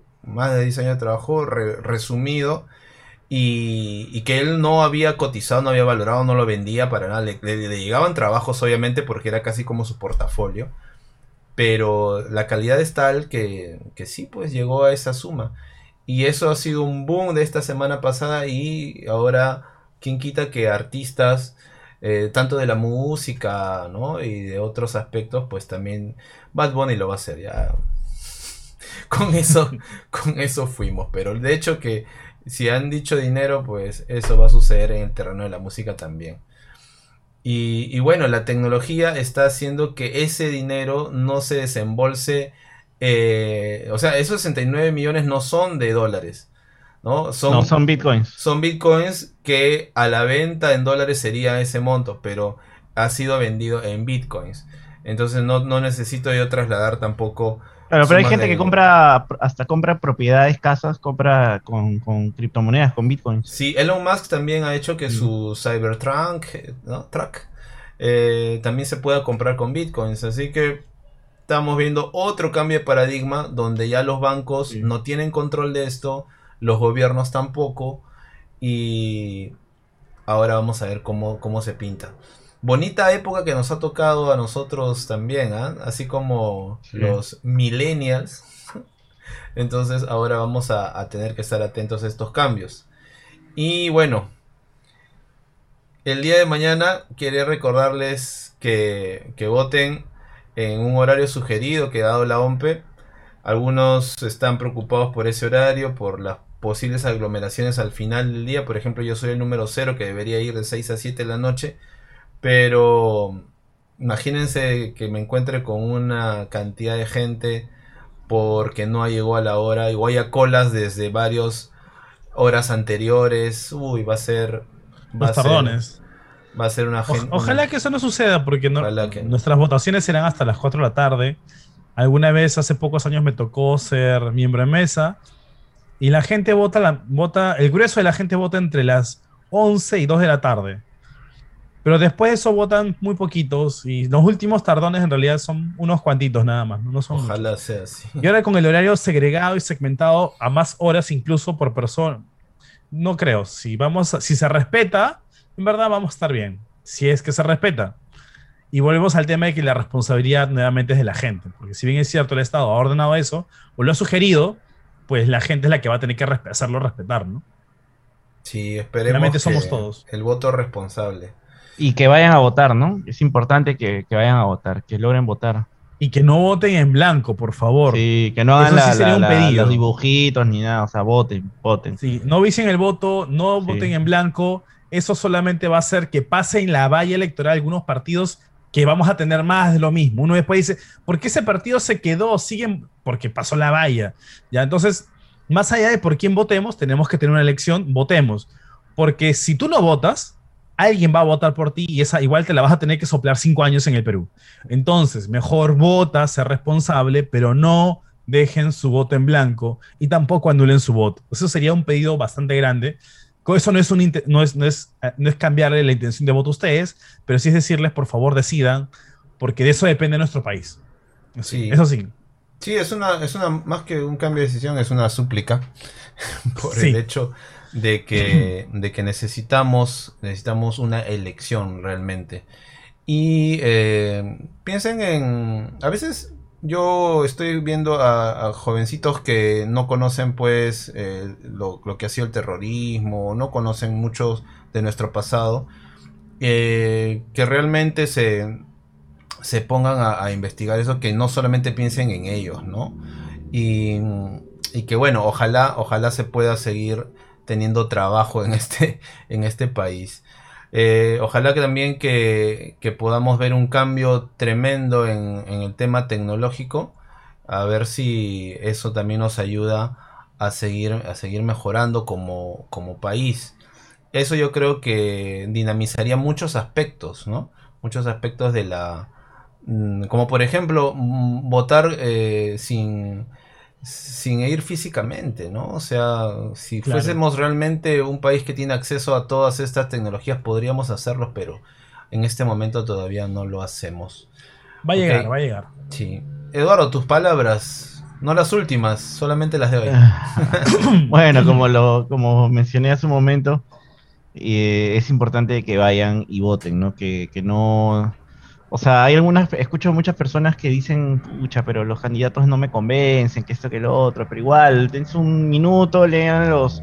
resumido, y que él no había cotizado, no había valorado, no lo vendía para nada. Le llegaban trabajos, obviamente, porque era casi como su portafolio, pero la calidad es tal que sí, pues llegó a esa suma. Y eso ha sido un boom de esta semana pasada, y ahora, ¿quién quita que artistas, tanto de la música, ¿no?, y de otros aspectos, pues también Bad Bunny lo va a hacer ya? Con eso fuimos, pero de hecho que si han dicho dinero, pues eso va a suceder en el terreno de la música también. Y bueno, la tecnología está haciendo que ese dinero no se desembolse. O sea, esos 69 millones no son de dólares, ¿no? Son bitcoins. Son bitcoins que a la venta en dólares sería ese monto, pero ha sido vendido en bitcoins. Entonces no necesito yo trasladar tampoco. Claro, pero hay gente que compra propiedades, casas, compra con criptomonedas, con bitcoins. Sí, Elon Musk también ha hecho que su Cybertruck, ¿no?, también se pueda comprar con bitcoins. Así que estamos viendo otro cambio de paradigma donde ya los bancos no tienen control de esto, los gobiernos tampoco, y ahora vamos a ver cómo se pinta. Bonita época que nos ha tocado a nosotros también, ¿eh? Así como los millennials. Entonces ahora vamos a tener que estar atentos a estos cambios. Y bueno, el día de mañana quería recordarles que voten en un horario sugerido que ha dado la OMPE. Algunos están preocupados por ese horario, por las posibles aglomeraciones al final del día. Por ejemplo, yo soy el número 0 que debería ir de 6 a 7 de la noche. Pero imagínense que me encuentre con una cantidad de gente porque no llegó a la hora, y haya colas desde varias horas anteriores. Uy, va a ser tardones. Va a ser una gente. Ojalá que eso no suceda, porque nuestras votaciones serán hasta las 4 de la tarde. Alguna vez, hace pocos años, me tocó ser miembro de mesa, y la gente vota, el grueso de la gente vota entre las 11 y 2 de la tarde. Pero después de eso votan muy poquitos, y los últimos tardones en realidad son unos cuantitos nada más, no son Ojalá muchos. sea así. Y ahora con el horario segregado y segmentado a más horas incluso por persona, no creo. Si se respeta, en verdad vamos a estar bien, si es que se respeta. Y volvemos al tema de que la responsabilidad nuevamente es de la gente, porque si bien es cierto el Estado ha ordenado eso, o lo ha sugerido, pues la gente es la que va a tener que hacerlo respetar, ¿no? Sí, esperemos Realmente que somos todos. el voto responsable. Y que vayan a votar, ¿no? Es importante que vayan a votar, que logren votar. Y que no voten en blanco, por favor. Sí, que no hagan Eso sí sería un pedido. los dibujitos ni nada, o sea, voten. Sí, no visen el voto, no voten en blanco. Eso solamente va a hacer que pasen la valla electoral algunos partidos que vamos a tener más de lo mismo. Uno después dice, ¿por qué ese partido se quedó? Siguen porque pasó la valla. Ya, entonces, más allá de por quién votemos, tenemos que tener una elección, votemos. Porque si tú no votas, alguien va a votar por ti, y esa igual te la vas a tener que soplar 5 años en el Perú. Entonces, mejor vota, ser responsable, pero no dejen su voto en blanco y tampoco anulen su voto. Eso sería un pedido bastante grande. Con eso no es cambiarle la intención de voto a ustedes, pero sí es decirles, por favor, decidan, porque de eso depende nuestro país. Sí. Eso sí. Sí, es una más que un cambio de decisión, es una súplica por el hecho de que necesitamos una elección realmente. Y piensen a veces yo estoy viendo a jovencitos que no conocen pues lo que ha sido el terrorismo, no conocen mucho de nuestro pasado, que realmente se pongan a investigar eso, que no solamente piensen en ellos, ¿no? Y que bueno, ojalá se pueda seguir teniendo trabajo en este país. Ojalá que también que podamos ver un cambio tremendo en el tema tecnológico, a ver si eso también nos ayuda a seguir mejorando como país. Eso yo creo que dinamizaría muchos aspectos, ¿no? Muchos aspectos de como por ejemplo, votar sin ir físicamente, ¿no? O sea, si fuésemos realmente un país que tiene acceso a todas estas tecnologías, podríamos hacerlo, pero en este momento todavía no lo hacemos. Va a llegar. Sí. Eduardo, tus palabras, no las últimas, solamente las de hoy. Bueno, como mencioné hace un momento, es importante que vayan y voten, ¿no? Que no... O sea, escucho muchas personas que dicen, pucha, pero los candidatos no me convencen, que esto, que lo otro, pero igual, dense un minuto, lean los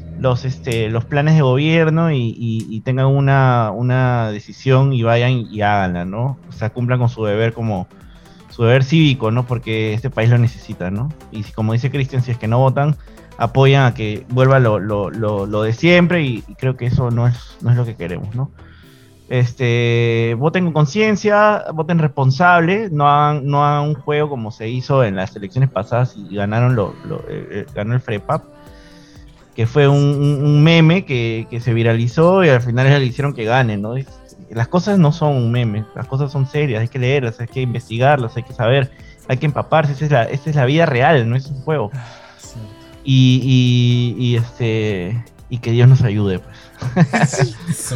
planes de gobierno y tengan una decisión y vayan y háganla, ¿no? O sea, cumplan con su deber su deber cívico, ¿no? Porque este país lo necesita, ¿no? Y como dice Cristian, si es que no votan, apoyan a que vuelva lo de siempre y creo que eso no es lo que queremos, ¿no? Voten con conciencia, voten responsable, no hagan un juego como se hizo en las elecciones pasadas y ganaron ganó el FREPAP, que fue un meme que se viralizó y al final le hicieron que gane, ¿no? Las cosas no son un meme, las cosas son serias, hay que leerlas, hay que investigarlas, hay que saber, hay que empaparse, esta es la vida real, no es un juego. Y que Dios nos ayude, pues.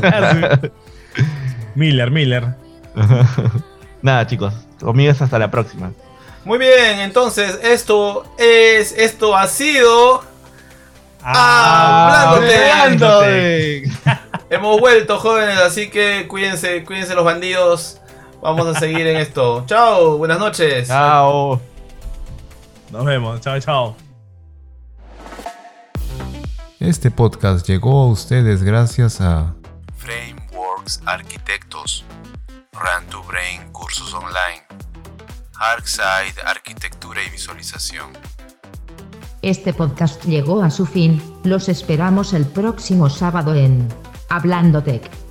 Miller. Nada, chicos, conmigo es hasta la próxima. Muy bien, entonces esto ha sido Hablándote. Hemos vuelto, jóvenes, así que cuídense los bandidos. Vamos a seguir en esto. Chao, buenas noches. Chao. Nos vemos, chao. Este podcast llegó a ustedes gracias a Frameworks Arquitectos, Run to Brain cursos online, Arcside Arquitectura y Visualización. Este podcast llegó a su fin. Los esperamos el próximo sábado en Hablando Tech.